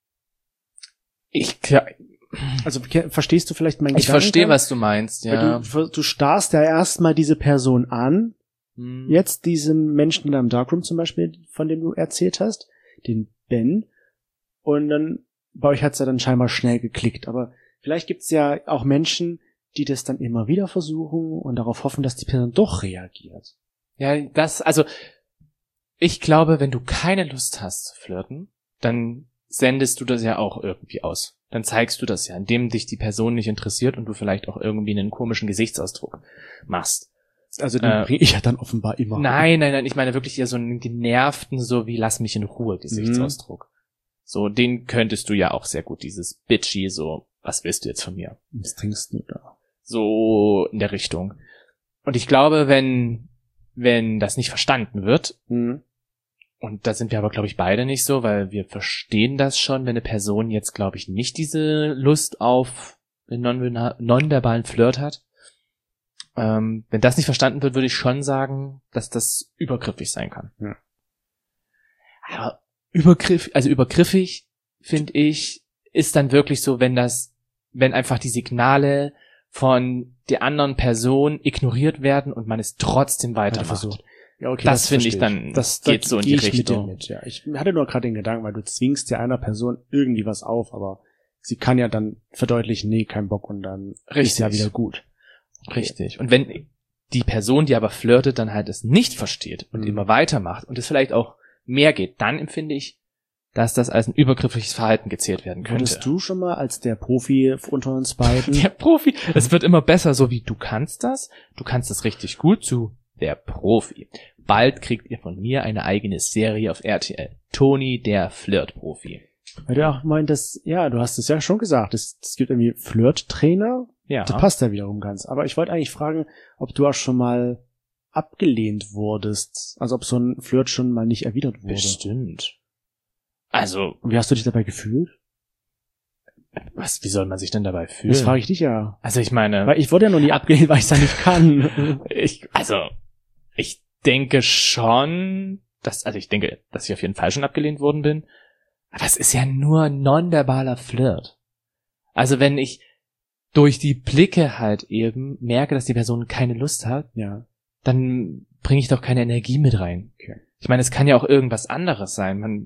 Ich, ja, also ke- verstehst du vielleicht meinen ich Gedanken? verstehe, was du meinst, ja. Weil du, du starrst ja erstmal diese Person an, Hm. jetzt diesen Menschen da im Darkroom zum Beispiel, von dem du erzählt hast, den Ben, und dann bei euch hat's ja dann scheinbar schnell geklickt, aber vielleicht gibt's ja auch Menschen, die das dann immer wieder versuchen und darauf hoffen, dass die Person doch reagiert. Ja, das, also, ich glaube, wenn du keine Lust hast zu flirten, dann sendest du das ja auch irgendwie aus. Dann zeigst du das ja, indem dich die Person nicht interessiert und du vielleicht auch irgendwie einen komischen Gesichtsausdruck machst. Also den Äh, bringe ich ja dann offenbar immer. Nein, nein, nein, ich meine wirklich eher so einen genervten, so wie lass mich in Ruhe Gesichtsausdruck. So, den könntest du ja auch sehr gut, dieses bitchy, so, was willst du jetzt von mir? Was trinkst du da? So in der Richtung. Und ich glaube, wenn, wenn das nicht verstanden wird, Mhm. und da sind wir aber, glaube ich, beide nicht so, weil wir verstehen das schon, wenn eine Person jetzt, glaube ich, nicht diese Lust auf den non- nonverbalen Flirt hat. Ähm, wenn das nicht verstanden wird, würde ich schon sagen, dass das übergriffig sein kann. Ja. Aber übergriff, also übergriffig, finde ich, ist dann wirklich so, wenn das, wenn einfach die Signale von der anderen Person ignoriert werden und man es trotzdem weitermacht. versucht. Ja, okay, Das finde ich verstehe dann, das geht da so in gehe die ich mit dir Richtung. mit, ja. Ich hatte nur gerade den Gedanken, weil du zwingst ja einer Person irgendwie was auf, aber sie kann ja dann verdeutlichen, nee, kein Bock und dann ist ja Richtig. wieder gut. Okay. Richtig. Und wenn die Person, die aber flirtet, dann halt es nicht versteht und Mhm. immer weitermacht und es vielleicht auch mehr geht, dann empfinde ich, dass das als ein übergriffiges Verhalten gezählt werden könnte. Würdest du schon mal als der Profi unter uns beiden? Der Profi. Es wird immer besser, so wie du kannst das. Du kannst das richtig gut, zu der Profi. Bald kriegt ihr von mir eine eigene Serie auf R T L. Toni, der Flirt-Profi. Weil du auch meintest, ja, du hast es ja schon gesagt, es, es gibt irgendwie Flirt-Trainer. Ja. Das passt ja wiederum ganz. Aber ich wollte eigentlich fragen, ob du auch schon mal abgelehnt wurdest. Also ob so ein Flirt schon mal nicht erwidert wurde. Bestimmt. Also, Und wie hast du dich dabei gefühlt? was, wie soll man sich denn dabei fühlen? Das frage ich dich ja. Also ich meine, Weil ich wurde ja noch nie abgelehnt, weil ich es ja nicht kann. ich, also, ich denke schon, dass, also ich denke, dass ich auf jeden Fall schon abgelehnt worden bin. Aber das ist ja nur nonverbaler Flirt. Also wenn ich durch die Blicke halt eben merke, dass die Person keine Lust hat, Ja. dann bringe ich doch keine Energie mit rein. Okay. Ich meine, es kann ja auch irgendwas anderes sein. Man,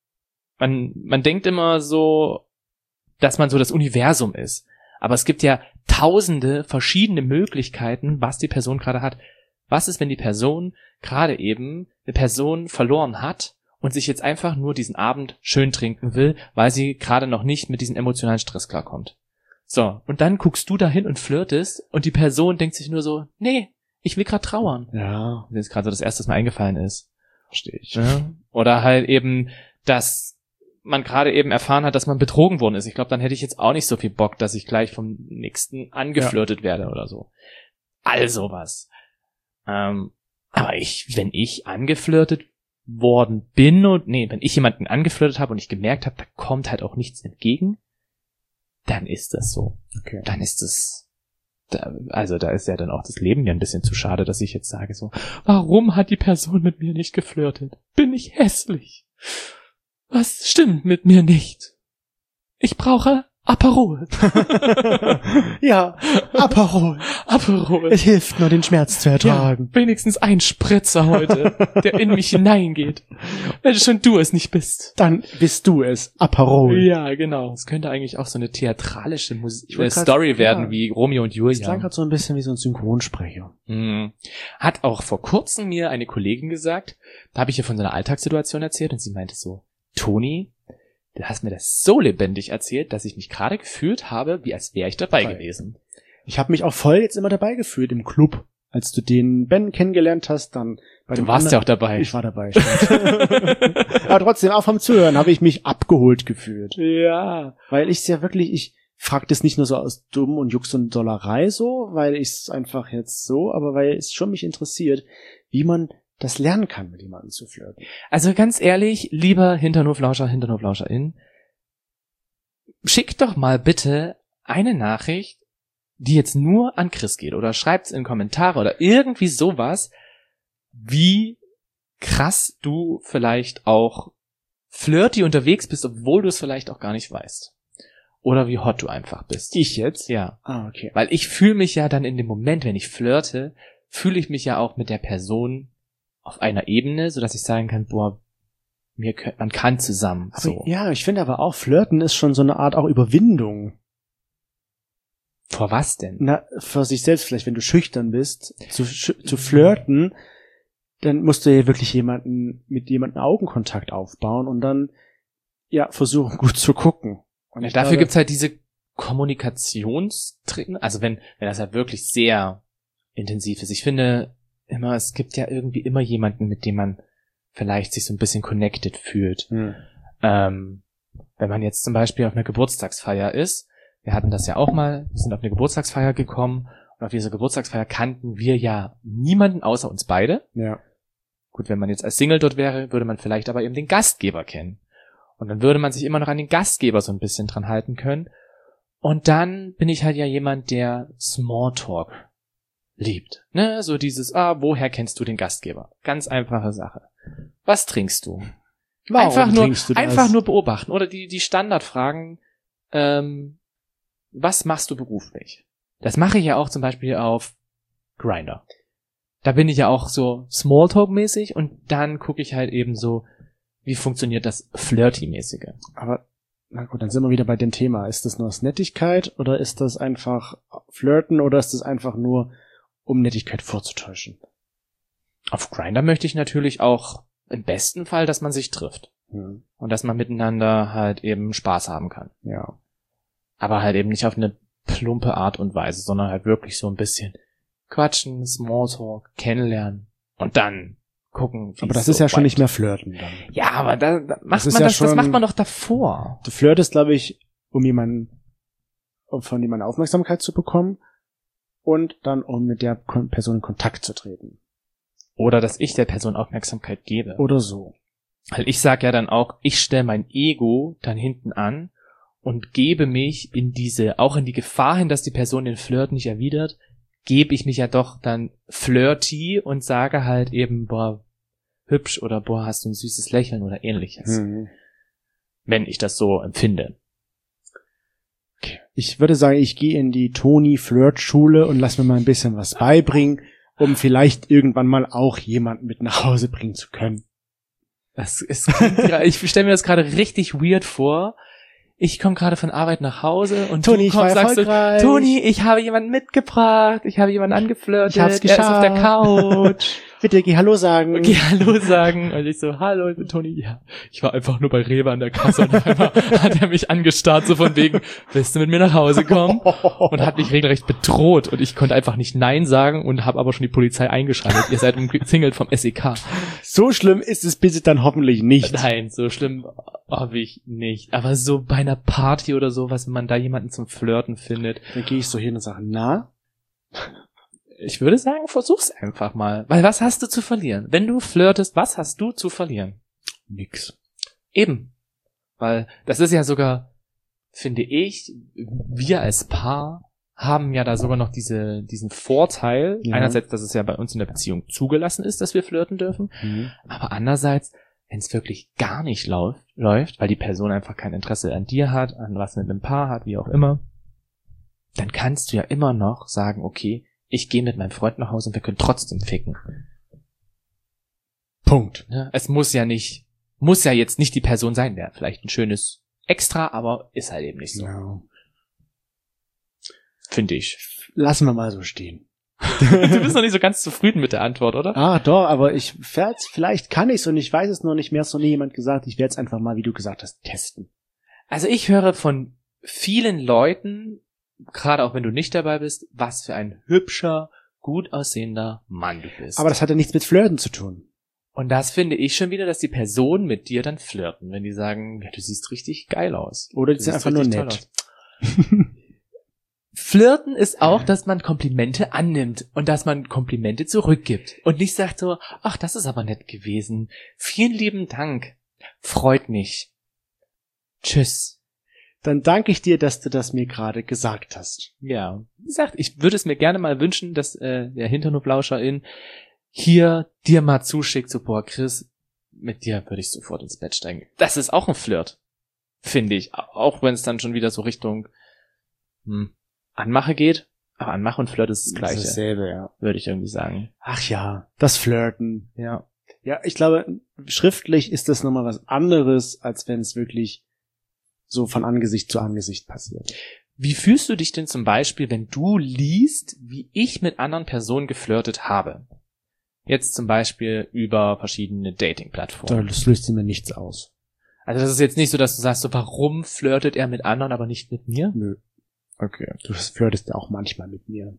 man, man denkt immer so, dass man so das Universum ist. Aber es gibt ja tausende verschiedene Möglichkeiten, was die Person gerade hat. Was ist, wenn die Person gerade eben eine Person verloren hat und sich jetzt einfach nur diesen Abend schön trinken will, weil sie gerade noch nicht mit diesem emotionalen Stress klarkommt? So, und dann guckst du dahin und flirtest und die Person denkt sich nur so, nee, ich will gerade trauern. Ja. Das ist gerade so das Erste, was mir eingefallen ist. Verstehe ich. Ja. Oder halt eben, dass man gerade eben erfahren hat, dass man betrogen worden ist. Ich glaube, dann hätte ich jetzt auch nicht so viel Bock, dass ich gleich vom Nächsten angeflirtet ja. werde oder so. All sowas. Ähm, aber ich, wenn ich angeflirtet worden bin und, nee, wenn ich jemanden angeflirtet habe und ich gemerkt habe, da kommt halt auch nichts entgegen, dann ist das so. Okay. Dann ist es, da, also da ist ja dann auch das Leben ja ein bisschen zu schade, dass ich jetzt sage so, warum hat die Person mit mir nicht geflirtet? Bin ich hässlich? Was stimmt mit mir nicht? Ich brauche Aperol. Ja, Aperol. Aperol. Es hilft nur, den Schmerz zu ertragen. Ja, wenigstens ein Spritzer heute, der in mich hineingeht. Wenn schon du es nicht bist. Dann bist du es, Aperol. Ja, genau. Es könnte eigentlich auch so eine theatralische Mus- Ich äh, wollt grad- Story werden, ja. wie Romeo und Das Julia. klang gerade so ein bisschen wie so ein Synchronsprecher. Mhm. Hat auch vor kurzem mir eine Kollegin gesagt, da habe ich ihr von so einer Alltagssituation erzählt und sie meinte so, Toni, du hast mir das so lebendig erzählt, dass ich mich gerade gefühlt habe, wie als wäre ich dabei Voll. gewesen. Ich habe mich auch voll jetzt immer dabei gefühlt im Club. Als du den Ben kennengelernt hast, dann bei Du dem warst anderen- ja auch dabei. Ich war dabei, stimmt. Aber trotzdem, auch vom Zuhören habe ich mich abgeholt gefühlt. Ja. Weil ich es ja wirklich, ich frag das nicht nur so aus dumm und Jux und Dollerei so, weil ich es einfach jetzt so, aber weil es schon mich interessiert, wie man das lernen kann, mit jemandem zu flirten. Also ganz ehrlich, lieber Hinternhoflauscher, Hinternhoflauscherin, schickt doch mal bitte eine Nachricht, die jetzt nur an Chris geht, oder schreibt's in Kommentare oder irgendwie sowas, wie krass du vielleicht auch flirty unterwegs bist, obwohl du es vielleicht auch gar nicht weißt. Oder wie hot du einfach bist. Ich jetzt? Ja. Ah, okay. Weil ich fühle mich ja dann in dem Moment, wenn ich flirte, fühle ich mich ja auch mit der Person auf einer Ebene, so dass ich sagen kann, boah, mir könnt, man kann zusammen. Aber So. ja, ich finde aber auch, Flirten ist schon so eine Art auch Überwindung. Vor was denn? Na, für sich selbst vielleicht, wenn du schüchtern bist, zu, sch- zu flirten, dann musst du ja wirklich jemanden, mit jemandem Augenkontakt aufbauen und dann, ja, versuchen gut zu gucken. Und Ja, ich dafür glaube, gibt's halt diese Kommunikationstricks, also wenn, wenn das halt wirklich sehr intensiv ist. Ich finde immer, es gibt ja irgendwie immer jemanden, mit dem man vielleicht sich so ein bisschen connected fühlt. Hm. Ähm, wenn man jetzt zum Beispiel auf einer Geburtstagsfeier ist, wir hatten das ja auch mal, wir sind auf eine Geburtstagsfeier gekommen und auf dieser Geburtstagsfeier kannten wir ja niemanden außer uns beide. Ja. Gut, wenn man jetzt als Single dort wäre, würde man vielleicht aber eben den Gastgeber kennen. Und dann würde man sich immer noch an den Gastgeber so ein bisschen dran halten können. Und dann bin ich halt ja jemand, der Smalltalk liebt. Ne, so dieses, ah, woher kennst du den Gastgeber? Ganz einfache Sache. Was trinkst du? Warum einfach nur, trinkst du das? einfach nur beobachten. Oder die, die Standardfragen, ähm, was machst du beruflich? Das mache ich ja auch zum Beispiel auf Grindr. Da bin ich ja auch so Smalltalk-mäßig und dann gucke ich halt eben so, wie funktioniert das Flirty-mäßige. Aber, na gut, dann sind wir wieder bei dem Thema. Ist das nur aus Nettigkeit oder ist das einfach Flirten oder ist das einfach nur, um Nettigkeit vorzutäuschen? Auf Grindr möchte ich natürlich auch im besten Fall, dass man sich trifft. Hm. Und dass man miteinander halt eben Spaß haben kann. Ja. Aber halt eben nicht auf eine plumpe Art und Weise, sondern halt wirklich so ein bisschen quatschen, Smalltalk, kennenlernen und dann gucken, wie Aber das es ist so ja schon weit- nicht mehr flirten dann. Ja, aber da, da macht ist man ja das, das schon- macht man doch davor. Du flirtest, glaube ich, um jemanden, um von jemandem Aufmerksamkeit zu bekommen und dann, um mit der Kon- Person in Kontakt zu treten. Oder dass ich der Person Aufmerksamkeit gebe. Oder so. Weil ich sag ja dann auch, ich stelle mein Ego dann hinten an und gebe mich in diese, auch in die Gefahr hin, dass die Person den Flirt nicht erwidert, gebe ich mich ja doch dann flirty und sage halt eben, boah, hübsch oder boah, hast du ein süßes Lächeln oder ähnliches. Hm. Wenn ich das so empfinde. Ich würde sagen, ich gehe in die Toni-Flirt-Schule und lass mir mal ein bisschen was beibringen, um vielleicht irgendwann mal auch jemanden mit nach Hause bringen zu können. Das ist, gra- ich stelle mir das gerade richtig weird vor. Ich komme gerade von Arbeit nach Hause und Toni, du ich war kommst, sagst du, erfolgreich. Toni, ich habe jemanden mitgebracht, ich habe jemanden angeflirtet, Ich hab's er ist auf der geschafft. Couch. Bitte, geh Hallo sagen. Okay, Hallo sagen. Und ich so, hallo, ich bin Toni. Ja, ich war einfach nur bei Rewe an der Kasse und auf einmal hat er mich angestarrt, so von wegen, willst du mit mir nach Hause kommen? Und hat mich regelrecht bedroht und ich konnte einfach nicht Nein sagen und habe aber schon die Polizei eingeschaltet. Ihr seid umzingelt vom S E K. So schlimm ist es bitte dann hoffentlich nicht. Nein, so schlimm habe ich nicht. Aber so bei einer Party oder sowas, wenn man da jemanden zum Flirten findet, Dann gehe ich so hin und sage, na? ich würde sagen, versuch's einfach mal. Weil was hast du zu verlieren? Wenn du flirtest, was hast du zu verlieren? Nix. Eben. Weil das ist ja sogar, finde ich, wir als Paar haben ja da sogar noch diese, diesen Vorteil. Ja. Einerseits, dass es ja bei uns in der Beziehung zugelassen ist, dass wir flirten dürfen. Mhm. Aber andererseits, wenn es wirklich gar nicht läuft, läuft, weil die Person einfach kein Interesse an dir hat, an was mit einem Paar hat, wie auch immer, dann kannst du ja immer noch sagen, okay, ich gehe mit meinem Freund nach Hause und wir können trotzdem ficken. Punkt. Ne? Es muss ja nicht, muss ja jetzt nicht die Person sein, wäre vielleicht ein schönes Extra, aber ist halt eben nicht so, Ja. finde ich. Lassen wir mal so stehen. Du bist noch nicht so ganz zufrieden mit der Antwort, oder? Ah, doch, aber ich werd's, vielleicht kann ich's und ich weiß es noch nicht mehr, ist noch nie jemand gesagt, ich werde es einfach mal, wie du gesagt hast, testen. Also ich höre von vielen Leuten, gerade auch wenn du nicht dabei bist, was für ein hübscher, gut aussehender Mann du bist. Aber das hat ja nichts mit Flirten zu tun. Und das finde ich schon wieder, dass die Personen mit dir dann flirten, wenn die sagen, ja, du siehst richtig geil aus. Oder die Du sind siehst einfach nur richtig toll nett. aus. Flirten ist auch, dass man Komplimente annimmt und dass man Komplimente zurückgibt und nicht sagt so, ach, das ist aber nett gewesen. Vielen lieben Dank. Freut mich. Tschüss. Dann danke ich dir, dass du das mir gerade gesagt hast. Ja, wie gesagt, ich würde es mir gerne mal wünschen, dass äh, der Hinternhoflauscher-In hier dir mal zuschickt, so, boah, Chris, mit dir würde ich sofort ins Bett steigen. Das ist auch ein Flirt, finde ich. Auch wenn es dann schon wieder so Richtung hm, Anmache geht. Aber Anmache und Flirt ist das Gleiche, Das ist dasselbe, ja. würde ich irgendwie sagen. Ach ja, das Flirten. Ja. Ja, ich glaube, schriftlich ist das nochmal was anderes, als wenn es wirklich so von Angesicht zu Angesicht passiert. Wie fühlst du dich denn zum Beispiel, wenn du liest, wie ich mit anderen Personen geflirtet habe? Jetzt zum Beispiel über verschiedene Dating-Plattformen. Das löst sie mir nichts aus. Also das ist jetzt nicht so, dass du sagst, so, warum flirtet er mit anderen, aber nicht mit mir? Nö. Okay. Du flirtest ja auch manchmal mit mir.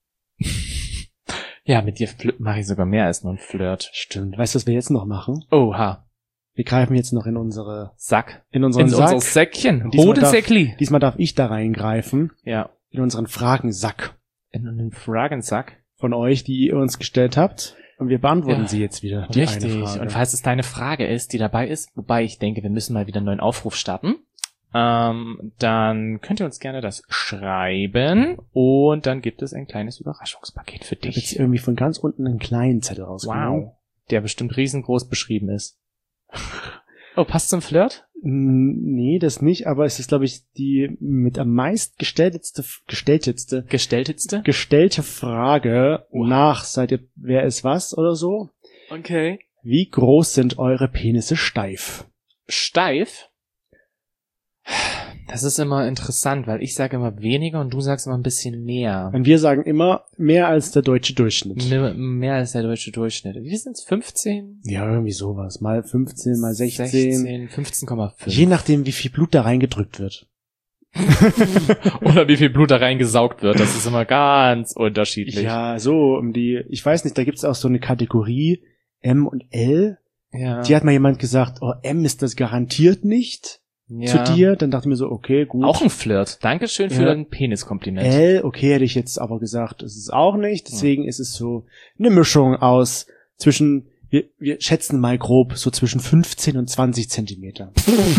Ja, mit dir fl- mache ich sogar mehr als nur ein Flirt. Stimmt. Weißt du, was wir jetzt noch machen? Oha. Wir greifen jetzt noch in unsere, Sack. in unseren In Sack. unser Säckchen. Und diesmal darf- Hodensäckli. Diesmal darf ich da reingreifen. Ja. In unseren Fragensack In einen Fragensack. von euch, die ihr uns gestellt habt. Und wir beantworten Ja, sie jetzt wieder. Die Richtig. eine Frage. Und falls es deine Frage ist, die dabei ist, wobei ich denke, wir müssen mal wieder einen neuen Aufruf starten, ähm, dann könnt ihr uns gerne das schreiben und dann gibt es ein kleines Überraschungspaket für Ich habe jetzt dich. irgendwie von ganz unten einen kleinen Zettel rausgenommen. Wow. Der bestimmt riesengroß beschrieben ist. Oh, passt zum Flirt? Mm, Nee, das nicht, aber es ist, glaube ich, die mit am meist gestelltetste, gestelltetste, Gestelltetste? gestellte Frage nach, seid ihr, wer ist was oder so? Okay. Wie groß sind eure Penisse steif? Steif? Das ist immer interessant, weil ich sage immer weniger und du sagst immer ein bisschen mehr. Und wir sagen immer mehr als der deutsche Durchschnitt. Mehr, mehr als der deutsche Durchschnitt. Wie sind's? fünfzehn? Ja, irgendwie sowas. Mal fünfzehn, mal sechzehn. sechzehn, fünfzehn Komma fünf. Je nachdem, wie viel Blut da reingedrückt wird. Oder wie viel Blut da reingesaugt wird. Das ist immer ganz unterschiedlich. Ja, so um die, ich weiß nicht, da gibt's auch so eine Kategorie M und L. Ja. Die hat mal jemand gesagt, oh, M ist das garantiert nicht ja. zu dir. Dann dachte ich mir so, okay, gut. Auch ein Flirt. Dankeschön für Ja. dein Peniskompliment. L, okay, hätte ich jetzt aber gesagt, das ist auch nicht. Deswegen ja. ist es so eine Mischung aus zwischen, wir, wir schätzen mal grob, so zwischen fünfzehn und zwanzig Zentimeter.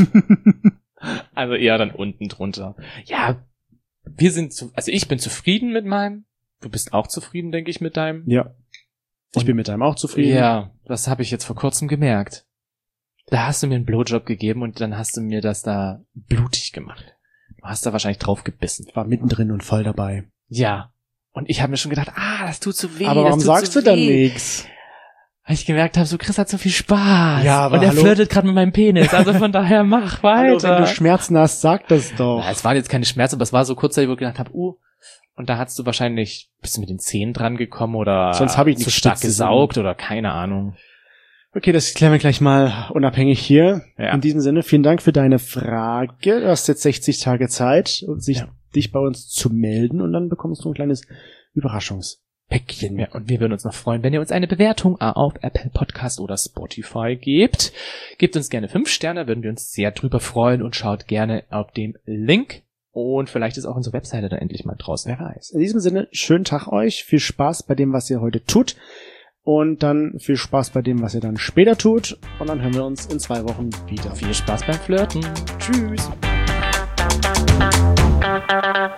Also eher dann unten drunter. Ja, wir sind zu, also ich bin zufrieden mit meinem. Du bist auch zufrieden, denke ich, mit deinem. Ja. Ich Und bin mit deinem auch zufrieden. Ja, das habe ich jetzt vor kurzem gemerkt. Da hast du mir einen Blowjob gegeben und dann hast du mir das da blutig gemacht. Du hast da wahrscheinlich drauf gebissen. Ich war mittendrin und voll dabei. Ja. Und ich habe mir schon gedacht, ah, das tut so weh. Aber warum das tut sagst so du dann weh. nichts? Weil ich gemerkt habe, so Chris hat so viel Spaß. Ja, aber und er hallo? flirtet gerade mit meinem Penis. Also von daher mach Hallo, weiter. wenn du Schmerzen hast, sag das doch. Ja, es waren jetzt keine Schmerzen, aber es war so kurzzeitig, wo ich gedacht habe, uh, und da hast du wahrscheinlich, bist du mit den Zähnen dran gekommen oder Sonst hab ich zu nichts stark Spitzes gesaugt oder keine Ahnung. Okay, das klären wir gleich mal unabhängig hier. Ja. In diesem Sinne, vielen Dank für deine Frage. Du hast jetzt sechzig Tage Zeit, um sich, Ja. dich bei uns zu melden und dann bekommst du ein kleines Überraschungspäckchen. Ja, und wir würden uns noch freuen, wenn ihr uns eine Bewertung auf Apple Podcast oder Spotify gebt. Gebt uns gerne fünf Sterne, würden wir uns sehr drüber freuen und schaut gerne auf den Link. Und vielleicht ist auch unsere Webseite da endlich mal draußen, wer weiß. In diesem Sinne, schönen Tag euch, viel Spaß bei dem, was ihr heute tut und dann viel Spaß bei dem, was ihr dann später tut und dann hören wir uns in zwei Wochen wieder. Viel Spaß beim Flirten. Tschüss.